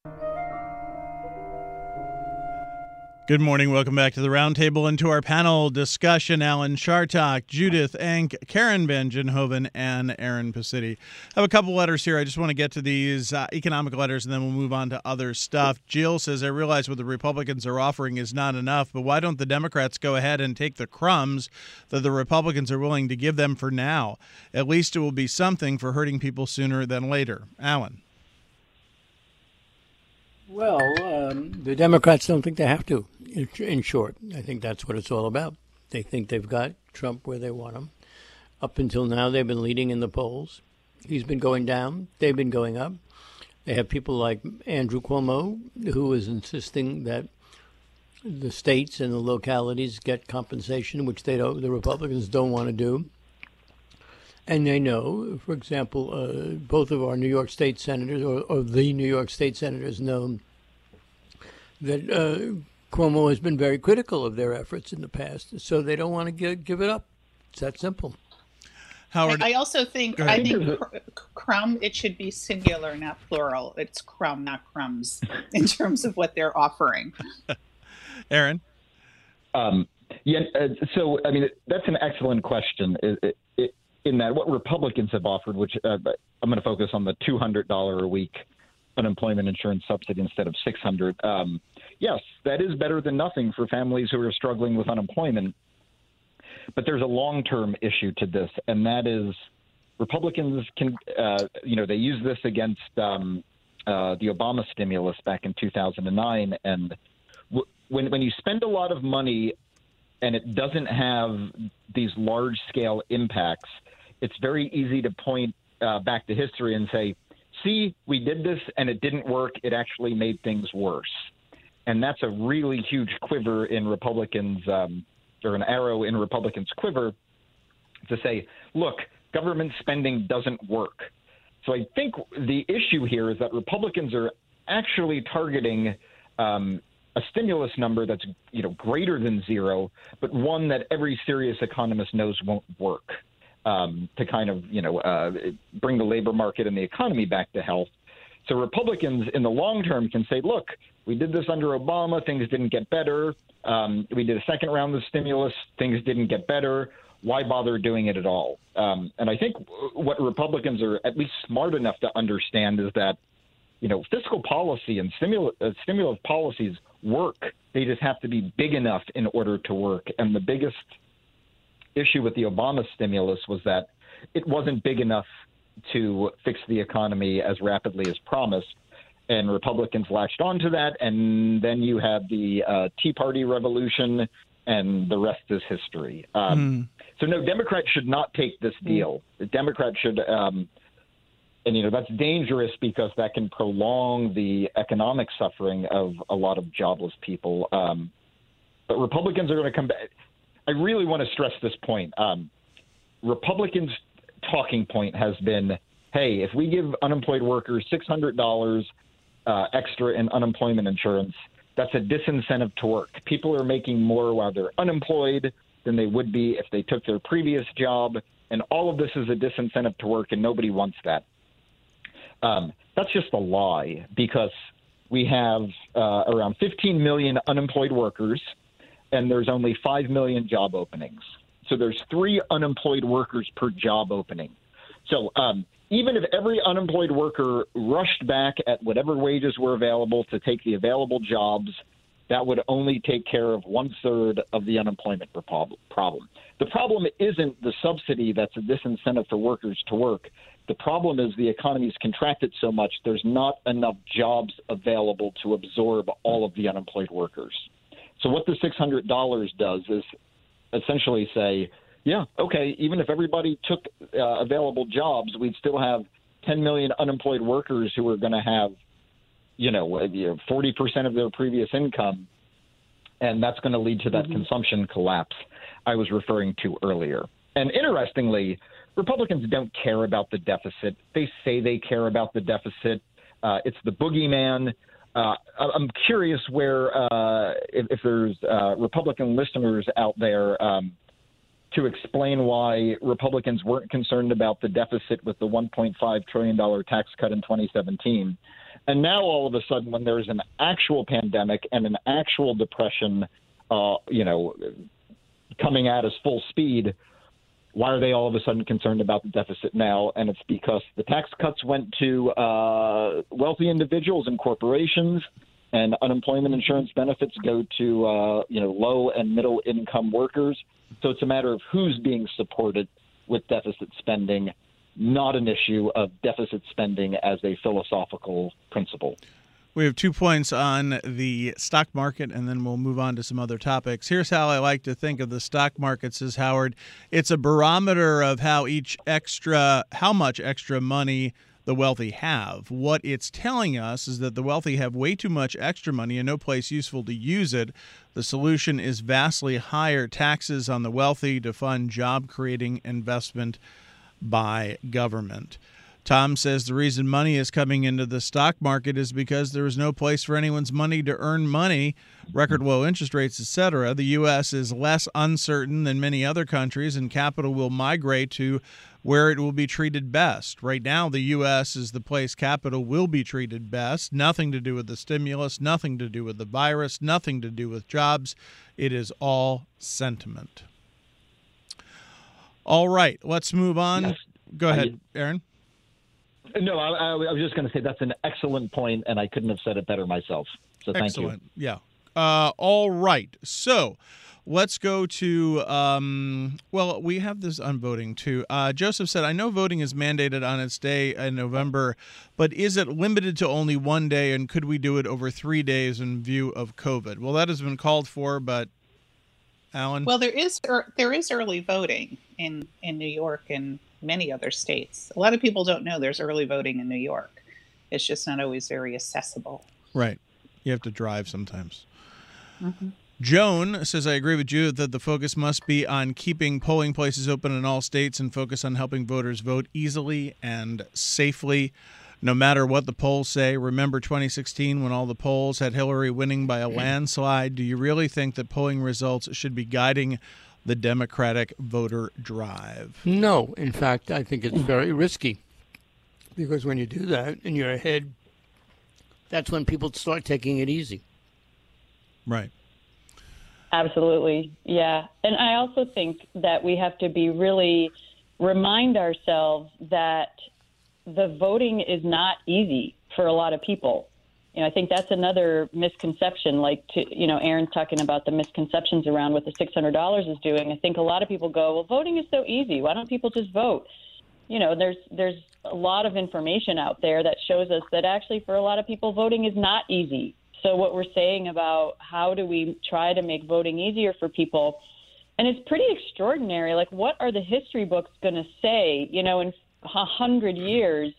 Good morning. Welcome back to the Roundtable and to our panel discussion. Alan Chartock, Judith Enck, Karen Van Ginhoven, and Aaron Pacitti. I have a couple letters here. I just want to get to these uh, economic letters, and then we'll move on to other stuff. Jill says, I realize what the Republicans are offering is not enough, but why don't the Democrats go ahead and take the crumbs that the Republicans are willing to give them for now? At least it will be something for hurting people sooner than later. Alan. Well, um, the Democrats don't think they have to, in, in short. I think that's what it's all about. They think they've got Trump where they want him. Up until now, they've been leading in the polls. He's been going down. They've been going up. They have people like Andrew Cuomo, who is insisting that the states and the localities get compensation, which they don't, the Republicans don't want to do. And they know, for example, uh, both of our New York State senators, or, or the New York State senators, know that uh, Cuomo has been very critical of their efforts in the past, so they don't want to give, give it up. It's that simple. Howard, I, I also think I think cr- crumb. It should be singular, not plural. It's crumb, not crumbs, in terms of what they're offering. Aaron, um, yeah. Uh, so, I mean, that's an excellent question. It, it, it, in that what Republicans have offered, which uh, I'm going to focus on the two hundred dollars a week unemployment insurance subsidy instead of six hundred dollars. Um, yes, that is better than nothing for families who are struggling with unemployment. But there's a long-term issue to this, and that is Republicans can, uh, you know, they use this against um, uh, the Obama stimulus back in two thousand nine. And w- when when you spend a lot of money and it doesn't have these large-scale impacts, it's very easy to point uh, back to history and say, see, we did this and it didn't work. It actually made things worse. And that's a really huge quiver in Republicans' um, or an arrow in Republicans' quiver to say, look, government spending doesn't work. So I think the issue here is that Republicans are actually targeting um, a stimulus number that's, you know, greater than zero, but one that every serious economist knows won't work um, to kind of, you know, uh, bring the labor market and the economy back to health. So Republicans in the long term can say, look, we did this under Obama. Things didn't get better. Um, we did a second round of stimulus. Things didn't get better. Why bother doing it at all? Um, and I think what Republicans are at least smart enough to understand is that, you know, fiscal policy and stimulus, uh, stimulus policies work. They just have to be big enough in order to work. And the biggest issue with the Obama stimulus was that it wasn't big enough to fix the economy as rapidly as promised. And Republicans latched onto that. And then you had the uh, Tea Party revolution, and the rest is history. Um, mm. So, no, Democrats should not take this deal. The Democrats should um, and, you know, that's dangerous because that can prolong the economic suffering of a lot of jobless people. Um, but Republicans are going to come back. I really want to stress this point. Um, Republicans' talking point has been, hey, if we give unemployed workers six hundred dollars uh, extra in unemployment insurance, that's a disincentive to work. People are making more while they're unemployed than they would be if they took their previous job. And all of this is a disincentive to work, and nobody wants that. Um, that's just a lie, because we have uh, around fifteen million unemployed workers, and there's only five million job openings. So there's three unemployed workers per job opening. So um, even if every unemployed worker rushed back at whatever wages were available to take the available jobs, that would only take care of one third of the unemployment problem. The problem isn't the subsidy that's a disincentive for workers to work. The problem is the economy's contracted so much, there's not enough jobs available to absorb all of the unemployed workers. So what the six hundred dollars does is essentially say, yeah, okay, even if everybody took uh, available jobs, we'd still have ten million unemployed workers who are going to have, you know, forty percent of their previous income, and that's going to lead to that mm-hmm. consumption collapse I was referring to earlier. And interestingly, Republicans don't care about the deficit. They say they care about the deficit. Uh, it's the boogeyman. Uh, I'm curious where, uh, if, if there's uh, Republican listeners out there um, to explain why Republicans weren't concerned about the deficit with the one point five trillion dollars tax cut in twenty seventeen. And now all of a sudden, when there's an actual pandemic and an actual depression, uh, you know, coming at us full speed, why are they all of a sudden concerned about the deficit now? And it's because the tax cuts went to uh, wealthy individuals and corporations, and unemployment insurance benefits go to, uh, you know, low and middle income workers. So it's a matter of who's being supported with deficit spending, not an issue of deficit spending as a philosophical principle. We have two points on the stock market, and then we'll move on to some other topics. Here's how I like to think of the stock market, says Howard. It's a barometer of how each extra, how much extra money the wealthy have. What it's telling us is that the wealthy have way too much extra money and no place useful to use it. The solution is vastly higher taxes on the wealthy to fund job-creating investment by government. Tom says the reason money is coming into the stock market is because there is no place for anyone's money to earn money, record low interest rates, et cetera. The U S is less uncertain than many other countries, and capital will migrate to where it will be treated best. Right now, the U S is the place capital will be treated best. Nothing to do with the stimulus, nothing to do with the virus, nothing to do with jobs. It is all sentiment. All right, let's move on. Yes. Go ahead, Aaron. No, I, I was just going to say that's an excellent point, and I couldn't have said it better myself. So thank Excellent. you. Yeah. Uh, all right. So let's go to, um, well, we have this on voting too. Uh, Joseph said, I know voting is mandated on its day in November, but is it limited to only one day, and could we do it over three days in view of COVID? Well, that has been called for, but Alan? Well, there is er, there is early voting in, in New York and many other states. A lot of people don't know there's early voting in New York. It's just not always very accessible. Right. You have to drive sometimes. Mm-hmm. Joan says, I agree with Judith that the focus must be on keeping polling places open in all states and focus on helping voters vote easily and safely, no matter what the polls say. Remember twenty sixteen when all the polls had Hillary winning by a landslide? Do you really think that polling results should be guiding the Democratic voter drive? No. In fact, I think it's very risky, because when you do that and you're ahead, that's when people start taking it easy. Right. Absolutely. Yeah. And I also think that we have to be really remind ourselves that the voting is not easy for a lot of people. You know, I think that's another misconception, like, to, you know, Aaron's talking about the misconceptions around what the six hundred dollars is doing. I think a lot of people go, well, voting is so easy. Why don't people just vote? You know, there's there's a lot of information out there that shows us that actually for a lot of people, voting is not easy. So what we're saying about how do we try to make voting easier for people, and it's pretty extraordinary. Like, what are the history books going to say, you know, in a hundred years?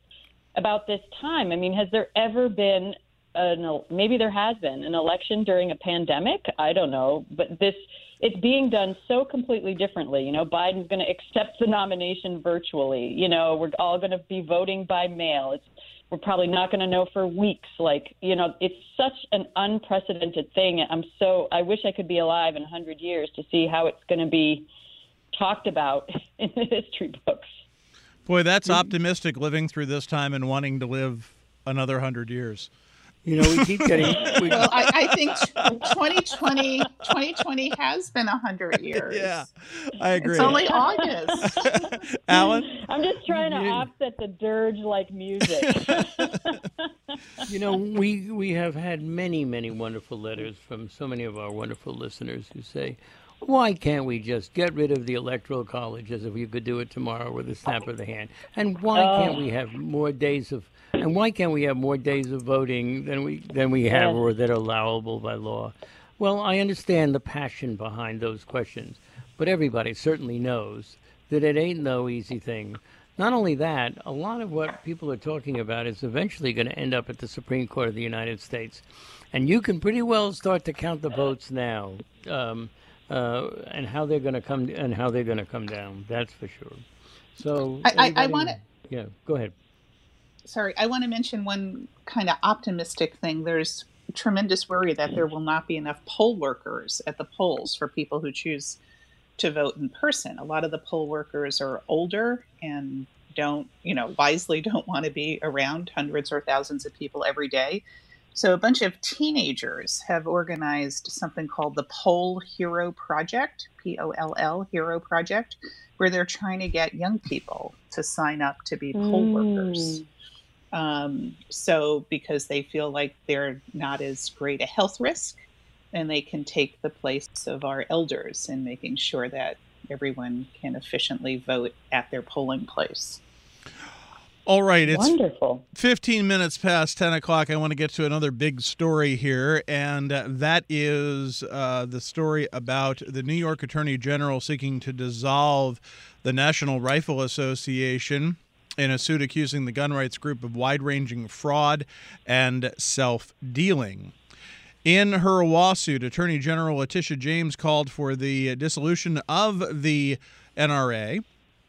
about this time. I mean, has there ever been an, maybe there has been an election during a pandemic? I don't know, but this it's being done so completely differently. You know, Biden's going to accept the nomination virtually. You know, we're all going to be voting by mail. It's we're probably not going to know for weeks. Like, you know, it's such an unprecedented thing. I'm so I wish I could be alive in a hundred years to see how it's going to be talked about in the history books. Boy, that's optimistic, living through this time and wanting to live another hundred years. You know, we keep getting. We, Well, I, I think twenty twenty, twenty twenty has been one hundred years. Yeah, I agree. It's only August. Alan? I'm just trying to offset the dirge-like music. You know, we we have had many, many wonderful letters from so many of our wonderful listeners who say, why can't we just get rid of the Electoral College as if we could do it tomorrow with a snap of the hand? And why can't we have more days of and why can't we have more days of voting than we than we have or that are allowable by law? Well, I understand the passion behind those questions, but everybody certainly knows that it ain't no easy thing. Not only that, a lot of what people are talking about is eventually going to end up at the Supreme Court of the United States. And you can pretty well start to count the votes now. Um, Uh, and how they're going to come and how they're going to come down. That's for sure. So I, I, I want to. Yeah, go ahead. Sorry, I want to mention one kind of optimistic thing. There's tremendous worry that there will not be enough poll workers at the polls for people who choose to vote in person. A lot of the poll workers are older and don't, you know, wisely don't want to be around hundreds or thousands of people every day. So a bunch of teenagers have organized something called the Poll Hero Project, P O L L, Hero Project, where they're trying to get young people to sign up to be poll Mm. workers. Um, so because they feel like they're not as great a health risk, and they can take the place of our elders in making sure that everyone can efficiently vote at their polling place. All right, it's Wonderful. fifteen minutes past ten o'clock. I want to get to another big story here, and uh, that is uh, the story about the New York Attorney General seeking to dissolve the National Rifle Association in a suit accusing the gun rights group of wide-ranging fraud and self-dealing. In her lawsuit, Attorney General Letitia James called for the dissolution of the N R A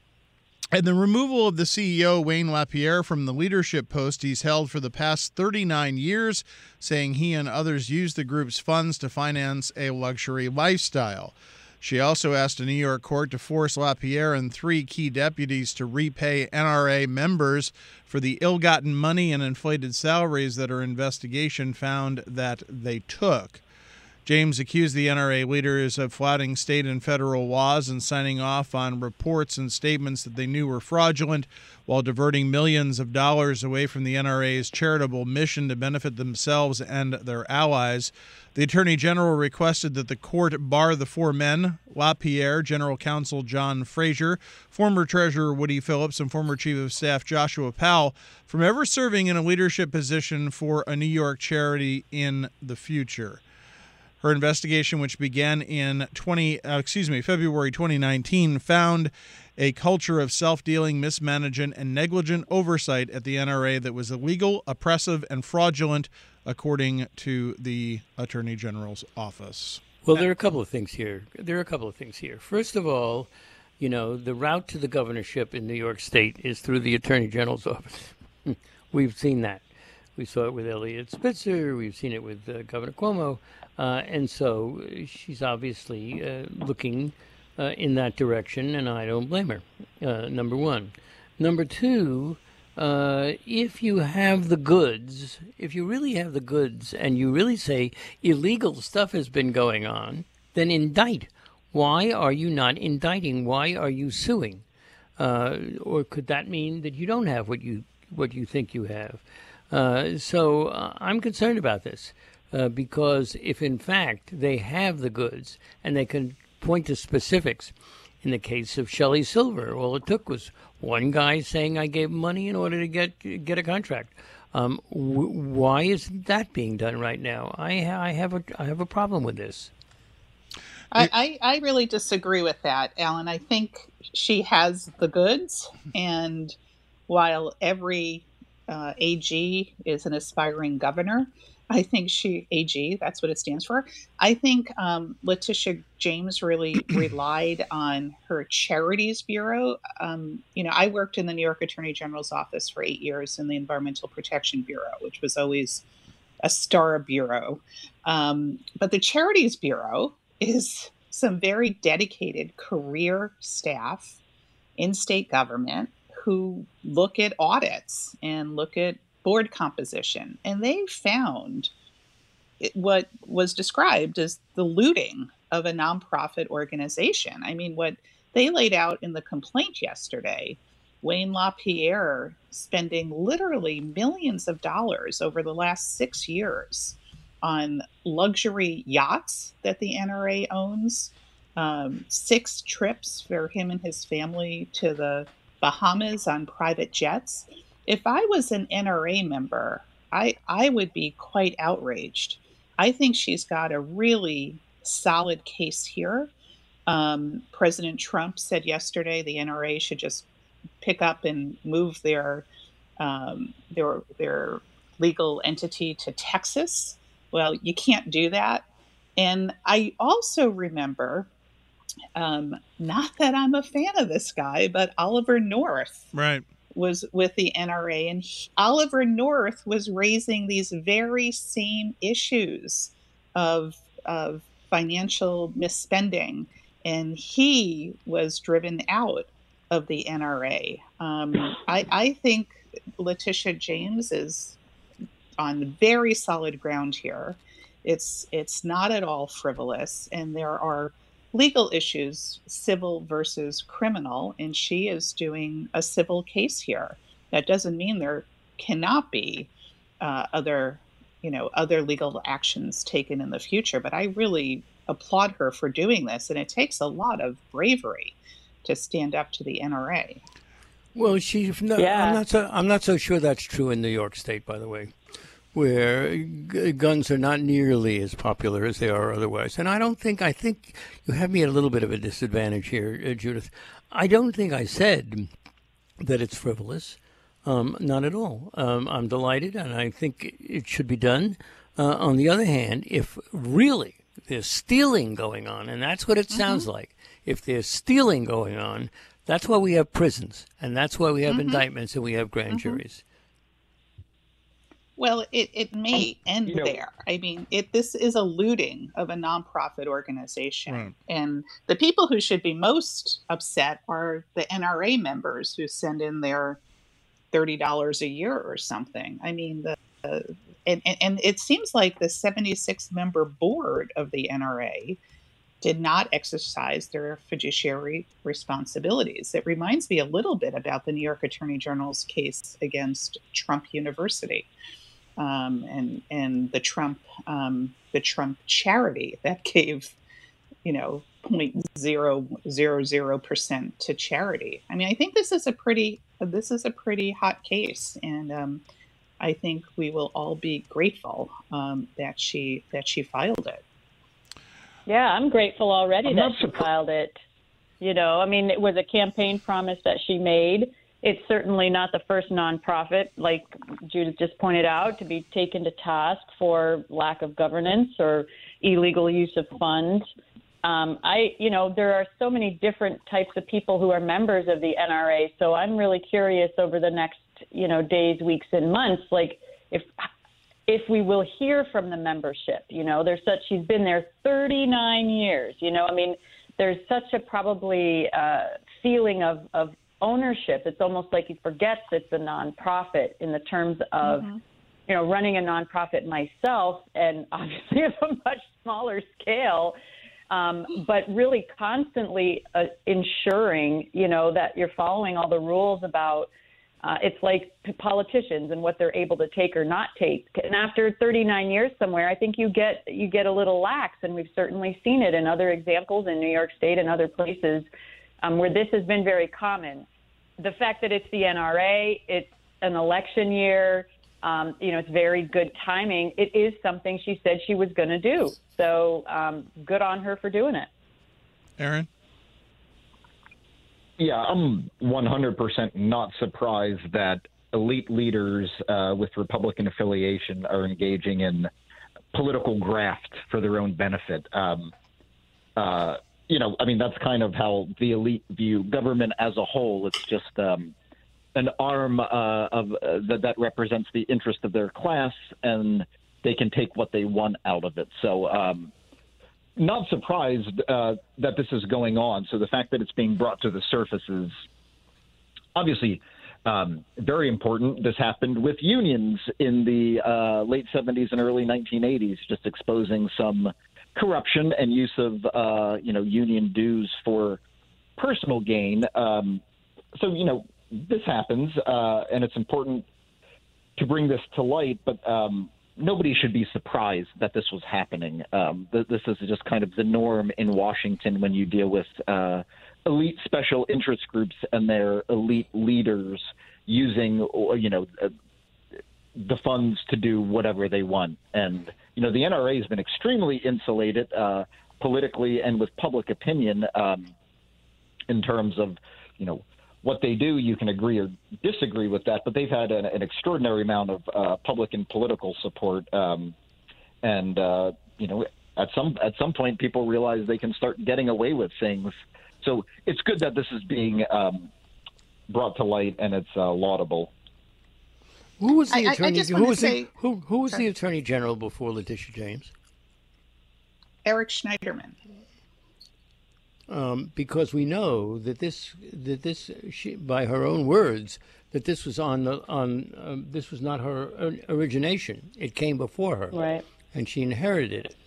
and the removal of the C E O, Wayne LaPierre, from the leadership post he's held for the past thirty-nine years, saying he and others used the group's funds to finance a luxury lifestyle. She also asked a New York court to force LaPierre and three key deputies to repay N R A members for the ill-gotten money and inflated salaries that her investigation found that they took. James accused the N R A leaders of flouting state and federal laws and signing off on reports and statements that they knew were fraudulent while diverting millions of dollars away from the N R A's charitable mission to benefit themselves and their allies. The Attorney General requested that the court bar the four men, LaPierre, General Counsel John Frazier, former Treasurer Woody Phillips, and former Chief of Staff Joshua Powell, from ever serving in a leadership position for a New York charity in the future. Her investigation, which began in twenty, uh, excuse me, February twenty nineteen, found a culture of self-dealing, mismanagement, and negligent oversight at the N R A that was illegal, oppressive, and fraudulent, according to the Attorney General's office. Well, there are a couple of things here. There are a couple of things here. First of all, you know, the route to the governorship in New York State is through the Attorney General's office. We've seen that. We saw it with Eliot Spitzer. We've seen it with uh, Governor Cuomo. Uh, and so she's obviously uh, looking uh, in that direction, and I don't blame her, uh, number one. Number two, uh, if you have the goods, if you really have the goods and you really say illegal stuff has been going on, then indict. Why are you not indicting? Why are you suing? Uh, or could that mean that you don't have what you what you think you have? Uh, so uh, I'm concerned about this uh, because if, in fact, they have the goods and they can point to specifics, in the case of Shelley Silver, all it took was one guy saying I gave money in order to get get a contract. Um, w- why isn't that being done right now? I, I have a I have a problem with this. I, I, I really disagree with that, Alan. I think she has the goods, and while every uh, A G is an aspiring governor. I think she, A G, that's what it stands for. I think um, Letitia James really relied on her Charities Bureau. Um, you know, I worked in the New York Attorney General's office for eight years in the Environmental Protection Bureau, which was always a star bureau. Um, but the Charities Bureau is some very dedicated career staff in state government who look at audits and look at board composition. And they found it, what was described as the looting of a nonprofit organization. I mean, what they laid out in the complaint yesterday, Wayne LaPierre spending literally millions of dollars over the last six years on luxury yachts that the N R A owns, um, six trips for him and his family to the Bahamas on private jets. If I was an N R A member, I, I would be quite outraged. I think she's got a really solid case here. Um, President Trump said yesterday the N R A should just pick up and move their um, their their legal entity to Texas. Well, you can't do that. And I also remember, um, not that I'm a fan of this guy, but Oliver North right. was with the N R A, and he, Oliver North was raising these very same issues of of financial misspending, and he was driven out of the N R A. Um, I, I think Letitia James is on very solid ground here. It's it's not at all frivolous, and there are legal issues, civil versus criminal, and she is doing a civil case here. That doesn't mean there cannot be uh, other, you know, other legal actions taken in the future. But I really applaud her for doing this, and it takes a lot of bravery to stand up to the N R A. Well, she. No, Yeah. I'm not so. I'm not so sure that's true in New York State, by the way, where g- guns are not nearly as popular as they are otherwise. And I don't think. I think you have me at a little bit of a disadvantage here, uh, Judith. I don't think I said that it's frivolous. Um, not at all. Um, I'm delighted, and I think it should be done. Uh, on the other hand, if really there's stealing going on, and that's what it mm-hmm. sounds like, if there's stealing going on, that's why we have prisons, and that's why we have mm-hmm. indictments and we have grand mm-hmm. juries. Well, it, it may end you know, there. I mean, it this is a looting of a nonprofit organization. Right. And the people who should be most upset are the N R A members who send in their thirty dollars a year or something. I mean, the uh, and, and, and it seems like the seventy-six member board of the N R A did not exercise their fiduciary responsibilities. It reminds me a little bit about the New York Attorney General's case against Trump University. Um, and and the Trump um, the Trump charity that gave, you know, zero point zero zero zero percent to charity. I mean, I think this is a pretty this is a pretty hot case, and um, I think we will all be grateful um, that she that she filed it. Yeah, I'm grateful already I'm that not she surprised. filed it. You know, I mean, it was a campaign promise that she made. It's certainly not the first nonprofit, like Judith just pointed out, to be taken to task for lack of governance or illegal use of funds. Um, I, you know, there are so many different types of people who are members of the N R A. So I'm really curious over the next, you know, days, weeks, and months, like if if we will hear from the membership. You know, there's such, she's been there thirty-nine years. You know, I mean, there's such a probably uh, feeling of, of ownership. It's almost like he forgets it's a nonprofit in the terms of, mm-hmm. you know, running a nonprofit myself, and obviously at a much smaller scale, um, but really constantly uh, ensuring, you know, that you're following all the rules about, uh, it's like politicians and what they're able to take or not take. And after thirty-nine years somewhere, I think you get you get a little lax, and we've certainly seen it in other examples in New York State and other places um, where this has been very common. The fact that it's the N R A, it's an election year, um, you know, it's very good timing. It is something she said she was going to do. So um, good on her for doing it. Aaron? Yeah, I'm one hundred percent not surprised that elite leaders uh, with Republican affiliation are engaging in political graft for their own benefit. Um, uh, you know, I mean, that's kind of how the elite view government as a whole. It's just um, an arm uh, of uh, that, that represents the interest of their class, and they can take what they want out of it. So, um, not surprised uh, that this is going on. So the fact that it's being brought to the surface is obviously um, very important. This happened with unions in the uh, late seventies and early nineteen eighties, just exposing some corruption and use of, uh, you know, union dues for personal gain. Um, so, you know, this happens, uh, and it's important to bring this to light, but um, nobody should be surprised that this was happening. Um, th- this is just kind of the norm in Washington when you deal with uh, elite special interest groups and their elite leaders using, you know, uh, the funds to do whatever they want. And, you know, the N R A has been extremely insulated uh, politically and with public opinion um, in terms of, you know, what they do. You can agree or disagree with that, but they've had an, an extraordinary amount of uh, public and political support. Um, and, uh, you know, at some at some point, people realize they can start getting away with things. So it's good that this is being um, brought to light, and it's uh, laudable. Who was the I- I attorney? just who wanna was say- the, who, who was Sorry. the attorney general before Letitia James? Eric Schneiderman. Um, because we know that this that this she, by her own words, that this was on the on um, this was not her or- origination. It came before her, Right. and she inherited it.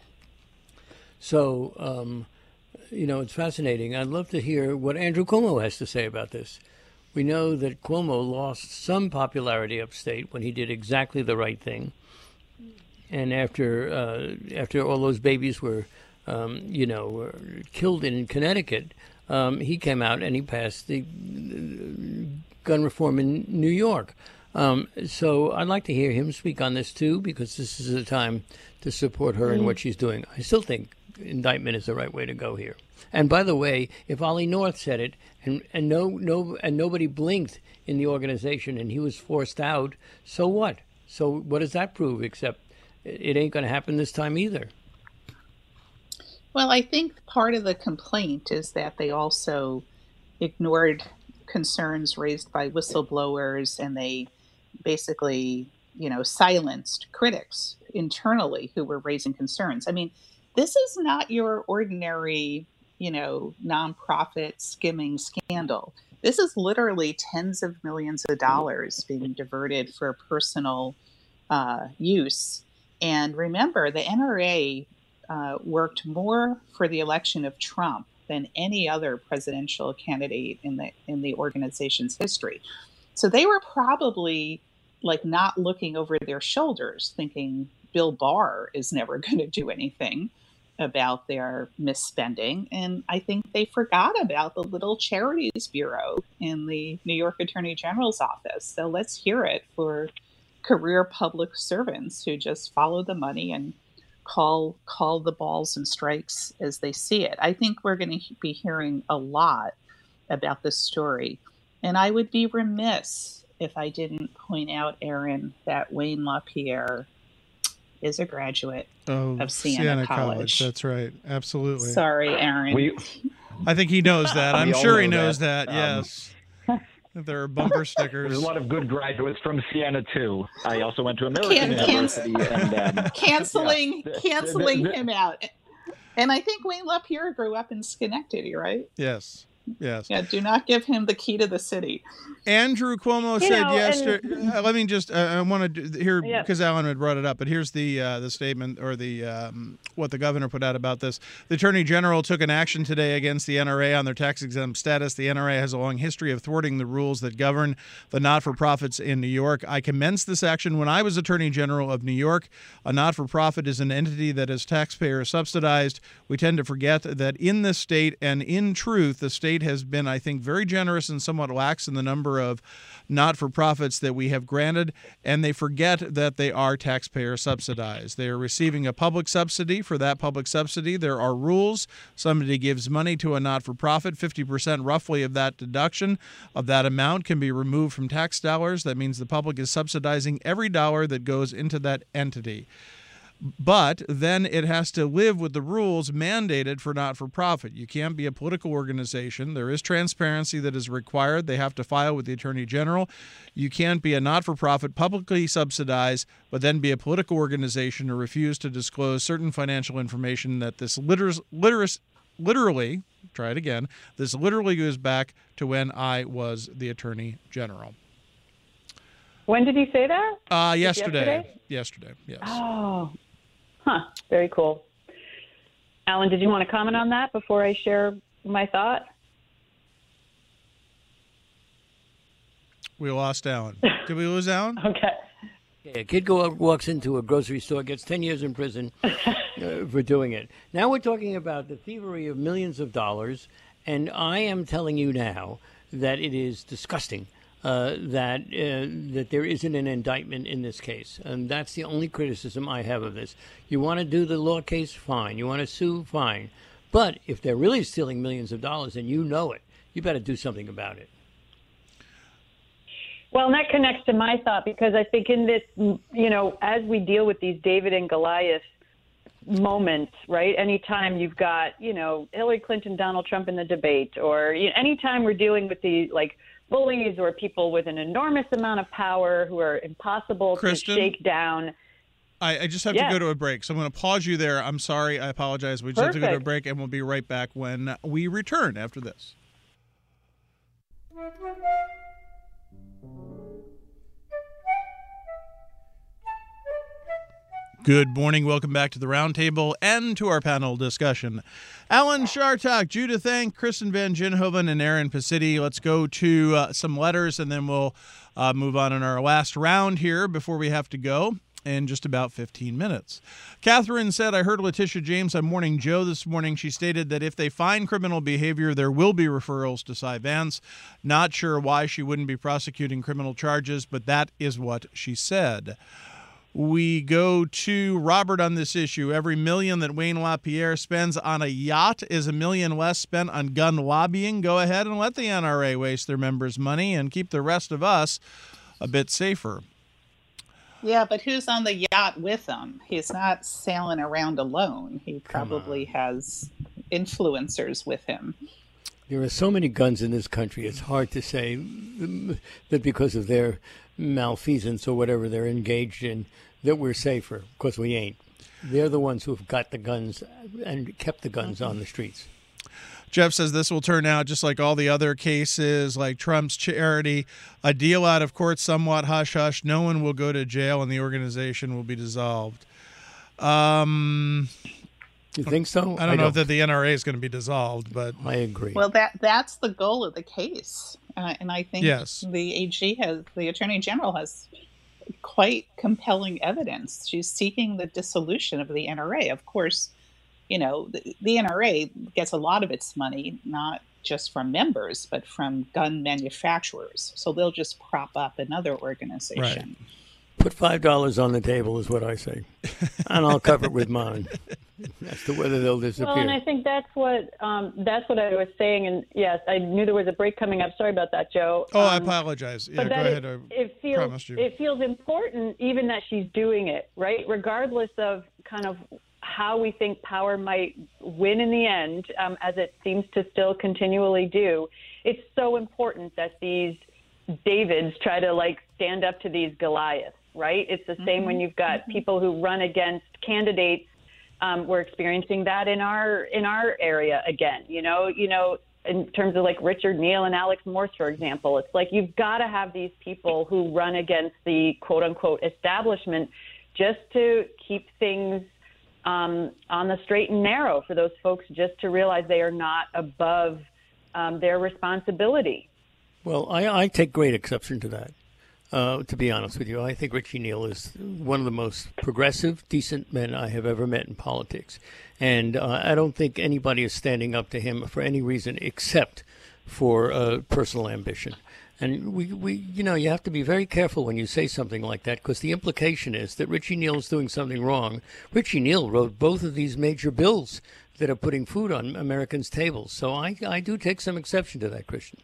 So um, you know, it's fascinating. I'd love to hear what Andrew Cuomo has to say about this. We know that Cuomo lost some popularity upstate when he did exactly the right thing, and after uh, after all those babies were. Um, you know, were killed in Connecticut, um, he came out and he passed the uh, gun reform in New York. Um, so I'd like to hear him speak on this too, because this is a time to support her in what she's doing. I still think indictment is the right way to go here. And by the way, if Ollie North said it and, and no no and nobody blinked in the organization and he was forced out, so what? So what does that prove? Except it ain't going to happen this time either. Well, I think part of the complaint is that they also ignored concerns raised by whistleblowers, and they basically, you know, silenced critics internally who were raising concerns. I mean, this is not your ordinary, you know, nonprofit skimming scandal. This is literally tens of millions of dollars being diverted for personal uh, use. And remember, the N R A Uh, worked more for the election of Trump than any other presidential candidate in the in the organization's history. So they were probably like not looking over their shoulders, thinking Bill Barr is never going to do anything about their misspending. And I think they forgot about the little charities bureau in the New York Attorney General's office. So let's hear it for career public servants who just follow the money and call call the balls and strikes as they see it. I think we're going to be hearing a lot about this story. And I would be remiss if I didn't point out, Aaron, that Wayne LaPierre is a graduate Oh, of Siena, Siena College. College. That's right. Absolutely. Sorry, Aaron. We, I think he knows that. I'm We all sure he know knows that. that. Um, Yes. There are bumper stickers. there's a lot of good graduates from Siena, too. I also went to American Can- can- University. and um, canceling yeah. canceling The- the- him out. And I think Wayne LaPierre grew up in Schenectady, right? Yes. Yes. Yeah, do not give him the key to the city. Andrew Cuomo You said know, yesterday. Uh, let me just. Uh, I want to hear Yep. because Alan had brought it up. But here's the uh, the statement or the um, what the governor put out about this. The Attorney General took an action today against the N R A on their tax exempt status. The N R A has a long history of thwarting the rules that govern the not-for-profits in New York. I commenced this action when I was Attorney General of New York. A not-for-profit is an entity that is taxpayer subsidized. We tend to forget that in this state and in truth, the state state has been, I think, very generous and somewhat lax in the number of not-for-profits that we have granted, and they forget that they are taxpayer subsidized. They are receiving a public subsidy. For that public subsidy, there are rules. Somebody gives money to a not-for-profit, fifty percent roughly of that deduction of that amount can be removed from tax dollars. That means the public is subsidizing every dollar that goes into that entity. But then it has to live with the rules mandated for not-for-profit. You can't be a political organization. There is transparency that is required. They have to file with the Attorney General. You can't be a not-for-profit publicly subsidized, but then be a political organization or refuse to disclose certain financial information that this liter- liter- literally, try it again, this literally goes back to when I was the Attorney General. When did you say that? Uh, yesterday. yesterday. Yesterday, yes. Oh, huh. Very cool. Alan, did you want to comment on that before I share my thought? We lost Alan. Did we lose Alan? Okay. Yeah, a kid go walks into a grocery store, gets ten years in prison uh, for doing it. Now we're talking about the thievery of millions of dollars, and I am telling you now that it is disgusting uh, that uh, that there isn't an indictment in this case. And that's the only criticism I have of this. You want to do the law case, fine. You want to sue, fine. But if they're really stealing millions of dollars and you know it, you better do something about it. Well, and that connects to my thought, because I think in this, you know, as we deal with these David and Goliath moments, right? Anytime you've got, you know, Hillary Clinton, Donald Trump in the debate, or you know, anytime we're dealing with the, like, bullies or people with an enormous amount of power who are impossible Kristen, to shake down. I, I just have yeah. to go to a break, so I'm going to pause you there. I'm sorry. I apologize. We just Perfect. have to go to a break, and we'll be right back when we return after this. Good morning. Welcome back to the Roundtable and to our panel discussion. Alan Chartock, Judith Enck, Kristen Van Ginhoven, and Aaron Pacitti. Let's go to uh, some letters, and then we'll uh, move on in our last round here before we have to go in just about fifteen minutes. Catherine said, I heard Letitia James on Morning Joe this morning. She stated that if they find criminal behavior, there will be referrals to Cy Vance. Not sure why she wouldn't be prosecuting criminal charges, but that is what she said. We go to Robert on this issue. Every million that Wayne LaPierre spends on a yacht is a million less spent on gun lobbying. Go ahead and let the N R A waste their members' money and keep the rest of us a bit safer. Yeah, but who's on the yacht with him? He's not sailing around alone. He probably has influencers with him. There are so many guns in this country, it's hard to say that because of their malfeasance or whatever they're engaged in, that we're safer, because we ain't. They're the ones who've got the guns and kept the guns on the streets. Jeff says this will turn out just like all the other cases, like Trump's charity, a deal out of court, somewhat hush-hush. No one will go to jail, and the organization will be dissolved. Um... You think so? I don't I know don't. that the N R A is going to be dissolved, but I agree. Well, that that's the goal of the case, uh, and I think yes. the A G has, the Attorney General has quite compelling evidence. She's seeking the dissolution of the N R A. Of course, you know the, the N R A gets a lot of its money not just from members, but from gun manufacturers. So they'll just prop up another organization. Right. Put five dollars on the table is what I say, and I'll cover it with mine. As to whether they'll disappear. Well, and I think that's what um, that's what I was saying. And yes, I knew there was a break coming up. Sorry about that, Joe. Oh, um, I apologize. Yeah, but go that ahead. It, I it feels promised you. it feels important, even that she's doing it, right? Regardless of kind of how we think power might win in the end, um, as it seems to still continually do. It's so important that these Davids try to like stand up to these Goliaths, right? It's the same mm-hmm. when you've got mm-hmm. people who run against candidates. Um, we're experiencing that in our in our area again. You know, you know, in terms of like Richard Neal and Alex Morse, for example. It's like you've got to have these people who run against the quote unquote establishment just to keep things um, on the straight and narrow for those folks, just to realize they are not above um, their responsibility. Well, I, I take great exception to that. Uh, to be honest with you, I think Richie Neal is one of the most progressive, decent men I have ever met in politics. And uh, I don't think anybody is standing up to him for any reason except for uh, personal ambition. And we, we, you know, you have to be very careful when you say something like that, because the implication is that Richie Neal is doing something wrong. Richie Neal wrote both of these major bills that are putting food on Americans' tables. So I, I do take some exception to that, Christian.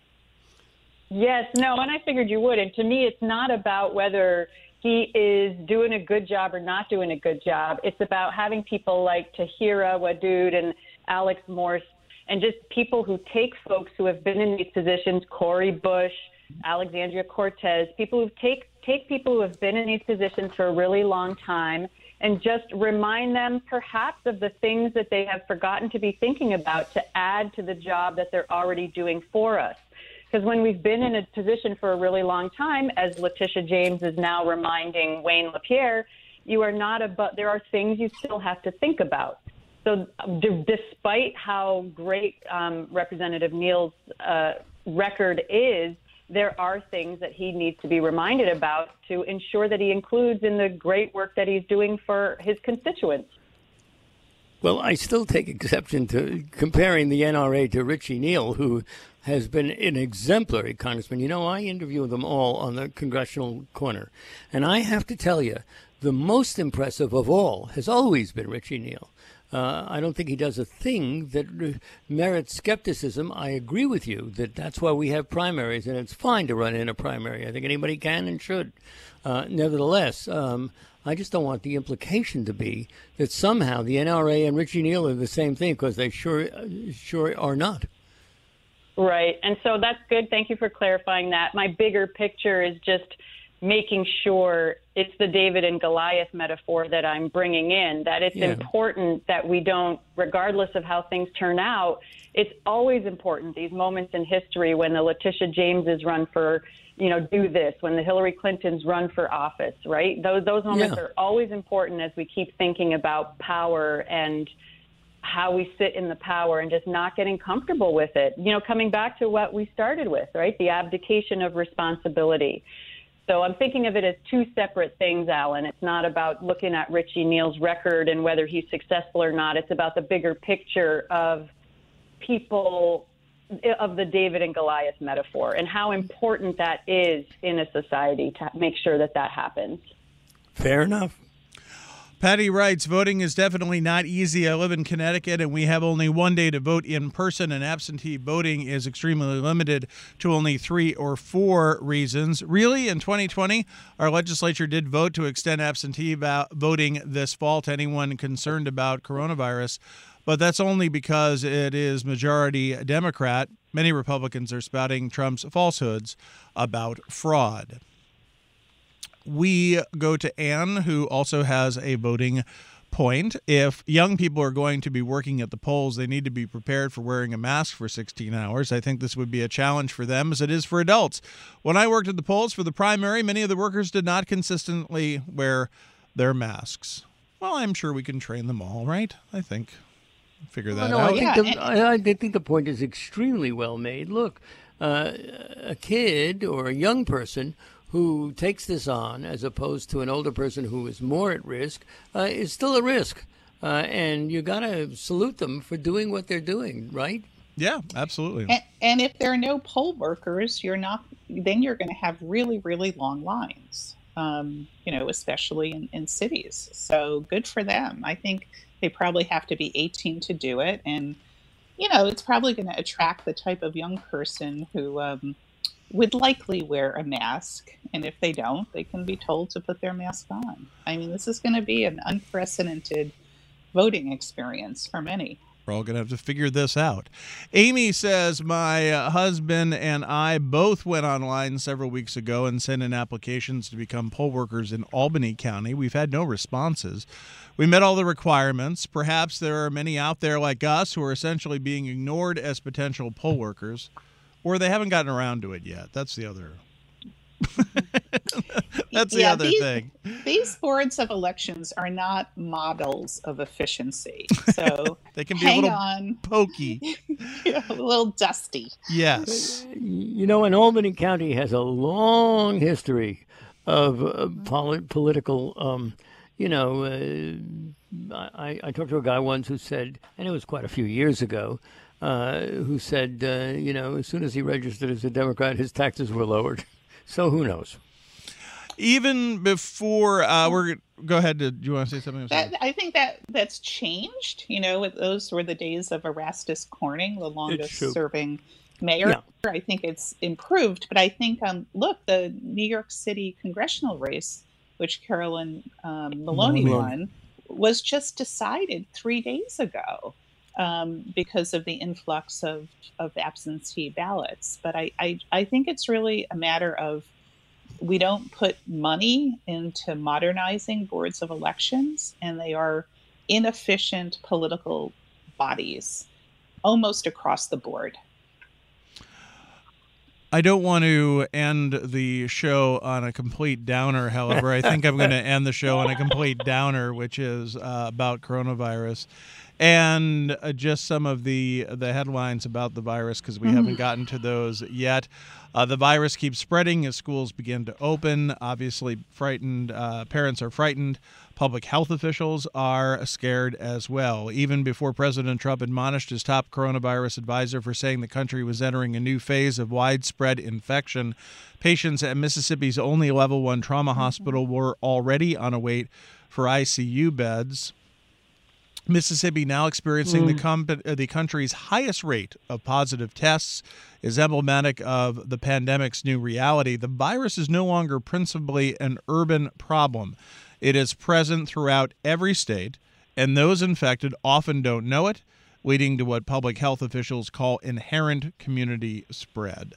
Yes, no, and I figured you would. And to me, it's not about whether he is doing a good job or not doing a good job. It's about having people like Tahira Wadud and Alex Morse, and just people who take folks who have been in these positions, Cori Bush, Alexandria Cortez, people who take take people who have been in these positions for a really long time and just remind them perhaps of the things that they have forgotten to be thinking about to add to the job that they're already doing for us. Because when we've been in a position for a really long time, as Letitia James is now reminding Wayne LaPierre, you are not above, there are things you still have to think about. So d- despite how great um, Representative Neal's uh, record is, there are things that he needs to be reminded about to ensure that he includes in the great work that he's doing for his constituents. Well, I still take exception to comparing the N R A to Richie Neal, who has been an exemplary congressman. You know, I interview them all on the Congressional Corner, and I have to tell you, the most impressive of all has always been Richie Neal. Uh, I don't think he does a thing that merits skepticism. I agree with you that that's why we have primaries, and it's fine to run in a primary. I think anybody can and should. Uh, nevertheless, um, I just don't want the implication to be that somehow the N R A and Richie Neal are the same thing, because they sure, sure are not. Right. And so that's good. Thank you for clarifying that. My bigger picture is just making sure it's the David and Goliath metaphor that I'm bringing in, that it's yeah. important that we don't, regardless of how things turn out, it's always important, these moments in history when the Letitia Jameses run for, you know, do this, when the Hillary Clintons run for office, right? Those, those moments yeah. are always important as we keep thinking about power and how we sit in the power and just not getting comfortable with it. You know, coming back to what we started with, right? The abdication of responsibility. So I'm thinking of it as two separate things, Alan. It's not about looking at Richie Neal's record and whether he's successful or not. It's about the bigger picture of people, of the David and Goliath metaphor, and how important that is in a society to make sure that that happens. Fair enough. Patty writes, voting is definitely not easy. I live in Connecticut, and we have only one day to vote in person, and absentee voting is extremely limited to only three or four reasons. Really, in twenty twenty, our legislature did vote to extend absentee vo- voting this fall to anyone concerned about coronavirus, but that's only because it is majority Democrat. Many Republicans are spouting Trump's falsehoods about fraud. We go to Anne, who also has a voting point. If young people are going to be working at the polls, they need to be prepared for wearing a mask for sixteen hours. I think this would be a challenge for them, as it is for adults. When I worked at the polls for the primary, many of the workers did not consistently wear their masks. Well, I'm sure we can train them all, right? I think. Figure that no, out. I think, Yeah, the, I, I think the point is extremely well made. Look, uh, a kid or a young person who takes this on, as opposed to an older person who is more at risk, uh, is still a risk. Uh, and you got to salute them for doing what they're doing, right? Yeah, absolutely. And, and if there are no poll workers, you're not, then you're going to have really, really long lines, um, you know, especially in, in cities. So good for them. I think they probably have to be eighteen to do it. And, you know, it's probably going to attract the type of young person who um, would likely wear a mask. And if they don't, they can be told to put their mask on. I mean, this is going to be an unprecedented voting experience for many. We're all going to have to figure this out. Amy says, my uh, husband and I both went online several weeks ago and sent in applications to become poll workers in Albany County. We've had no responses. We met all the requirements. Perhaps there are many out there like us who are essentially being ignored as potential poll workers, or they haven't gotten around to it yet. That's the other That's the yeah, other these, thing. These boards of elections are not models of efficiency. So they can be hang a little on. pokey. Yeah, a little dusty. Yes. You know, and Albany County has a long history of uh, poli- political, um, you know, uh, I, I talked to a guy once who said, and it was quite a few years ago, uh, who said, uh, you know, as soon as he registered as a Democrat, his taxes were lowered. So who knows? Even before uh, we're go ahead. Do you want to say something? That, I think that that's changed. You know, those were the days of Erastus Corning, the longest-serving mayor. Yeah. I think it's improved, but I think um, look, the New York City congressional race, which Carolyn um, Maloney Maloney. won, was just decided three days ago um, because of the influx of of absentee ballots. But I, I I think it's really a matter of, we don't put money into modernizing boards of elections, and they are inefficient political bodies almost across the board. I don't want to end the show on a complete downer. However, I think I'm going to end the show on a complete downer, which is uh, about coronavirus and uh, just some of the the headlines about the virus, because we mm-hmm. haven't gotten to those yet. Uh, the virus keeps spreading as schools begin to open. Obviously, frightened uh, parents are frightened. Public health officials are scared as well. Even before President Trump admonished his top coronavirus advisor for saying the country was entering a new phase of widespread infection, patients at Mississippi's only level one trauma hospital were already on a wait for I C U beds. Mississippi, now experiencing mm. the, com- the country's highest rate of positive tests, is emblematic of the pandemic's new reality. The virus is no longer principally an urban problem. It is present throughout every state, and those infected often don't know it, leading to what public health officials call inherent community spread.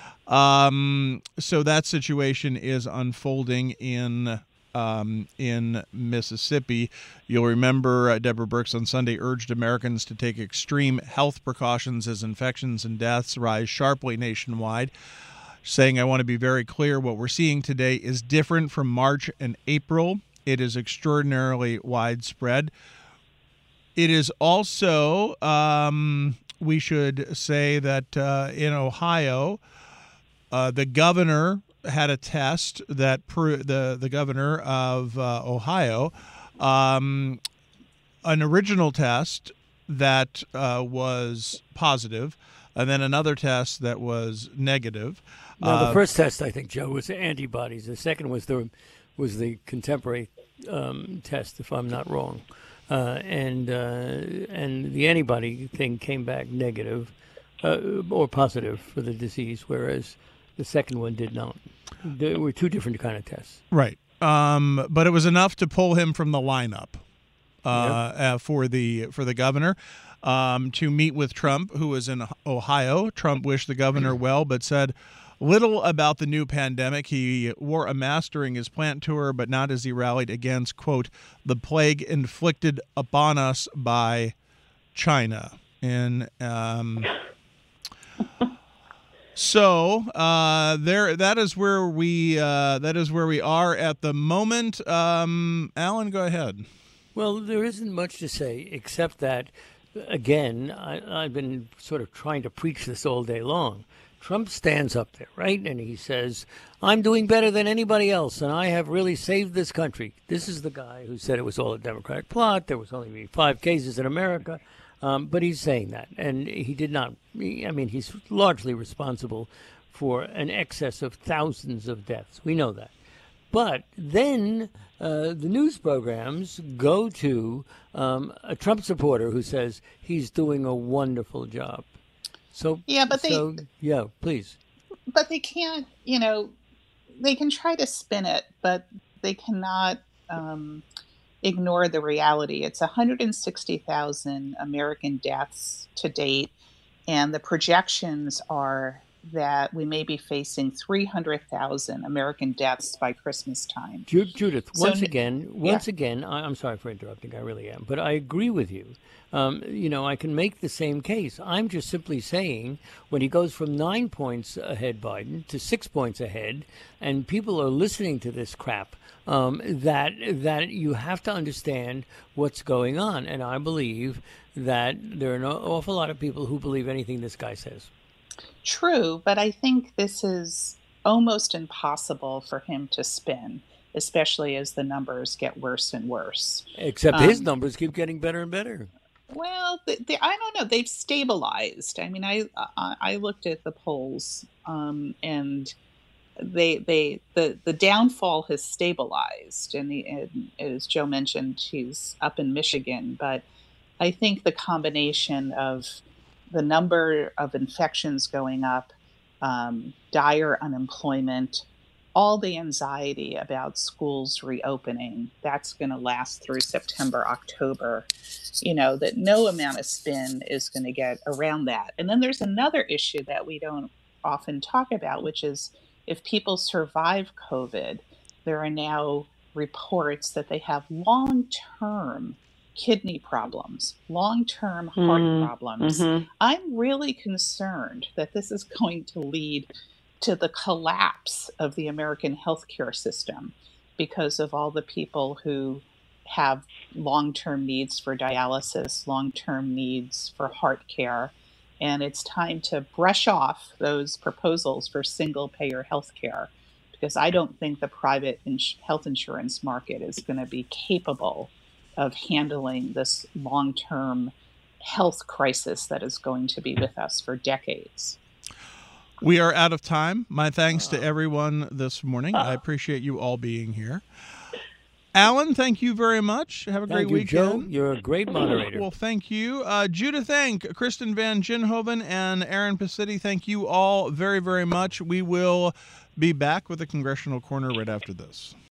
Um, so that situation is unfolding in Um, in Mississippi. You'll remember uh, Deborah Birx on Sunday urged Americans to take extreme health precautions as infections and deaths rise sharply nationwide, saying, I want to be very clear, what we're seeing today is different from March and April. It is extraordinarily widespread. It is also, um, we should say that uh, in Ohio, uh, the governor had a test that pro- the the governor of uh, Ohio, um, an original test that uh, was positive, and then another test that was negative. No, uh, the first test, I think, Joe, was antibodies. The second was the was the contemporary um, test, if I'm not wrong, uh, and uh, and the antibody thing came back negative uh, or positive for the disease, whereas the second one did not. There were two different kind of tests. Right. Um, but it was enough to pull him from the lineup uh, yep. uh, for the for the governor um, to meet with Trump, who was in Ohio. Trump wished the governor well, but said little about the new pandemic. He wore a mask during his plant tour, but not as he rallied against, quote, the plague inflicted upon us by China. And um So uh, there, that is where we uh, that is where we are at the moment. Um, Alan, go ahead. Well, there isn't much to say except that, again, I, I've been sort of trying to preach this all day long. Trump stands up there, right, and he says, "I'm doing better than anybody else, and I have really saved this country." This is the guy who said it was all a Democratic plot. There was only five cases in America. Um, but he's saying that, and he did not. I mean, he's largely responsible for an excess of thousands of deaths. We know that. But then uh, the news programs go to um, a Trump supporter who says he's doing a wonderful job. So yeah, but so, they yeah, please. But they can't. You know, they can try to spin it, but they cannot. Um, ignore the reality. It's one hundred sixty thousand American deaths to date, and the projections are that we may be facing three hundred thousand American deaths by Christmas time. Judith, once so, again, once yeah. again, I, I'm sorry for interrupting, I really am, but I agree with you. Um, you know, I can make the same case. I'm just simply saying when he goes from nine points ahead, Biden, to six points ahead, and people are listening to this crap, um, that that you have to understand what's going on. And I believe that there are an awful lot of people who believe anything this guy says. True, but I think this is almost impossible for him to spin, especially as the numbers get worse and worse. Except um, his numbers keep getting better and better. Well, they, they, I don't know. They've stabilized. I mean, I I, I looked at the polls, um, and they they the the downfall has stabilized. And, the, and as Joe mentioned, she's up in Michigan, but I think the combination of the number of infections going up, um, dire unemployment, all the anxiety about schools reopening, that's going to last through September, October, you know, that no amount of spin is going to get around that. And then there's another issue that we don't often talk about, which is if people survive COVID, there are now reports that they have long-term kidney problems, long-term heart Mm, problems. mhm. I'm really concerned that this is going to lead to the collapse of the American healthcare system because of all the people who have long-term needs for dialysis, long-term needs for heart care. And it's time to brush off those proposals for single-payer healthcare because I don't think the private ins- health insurance market is going to be capable of handling this long-term health crisis that is going to be with us for decades. We are out of time. My thanks to everyone this morning. I appreciate you all being here. Alan, thank you very much. Have a great Thank you, weekend. Joe. You're a great moderator. Well, thank you. Uh, Judith Enck, Kristen Van Ginhoven, and Aaron Pacitti, thank you all very, very much. We will be back with the Congressional Corner right after this.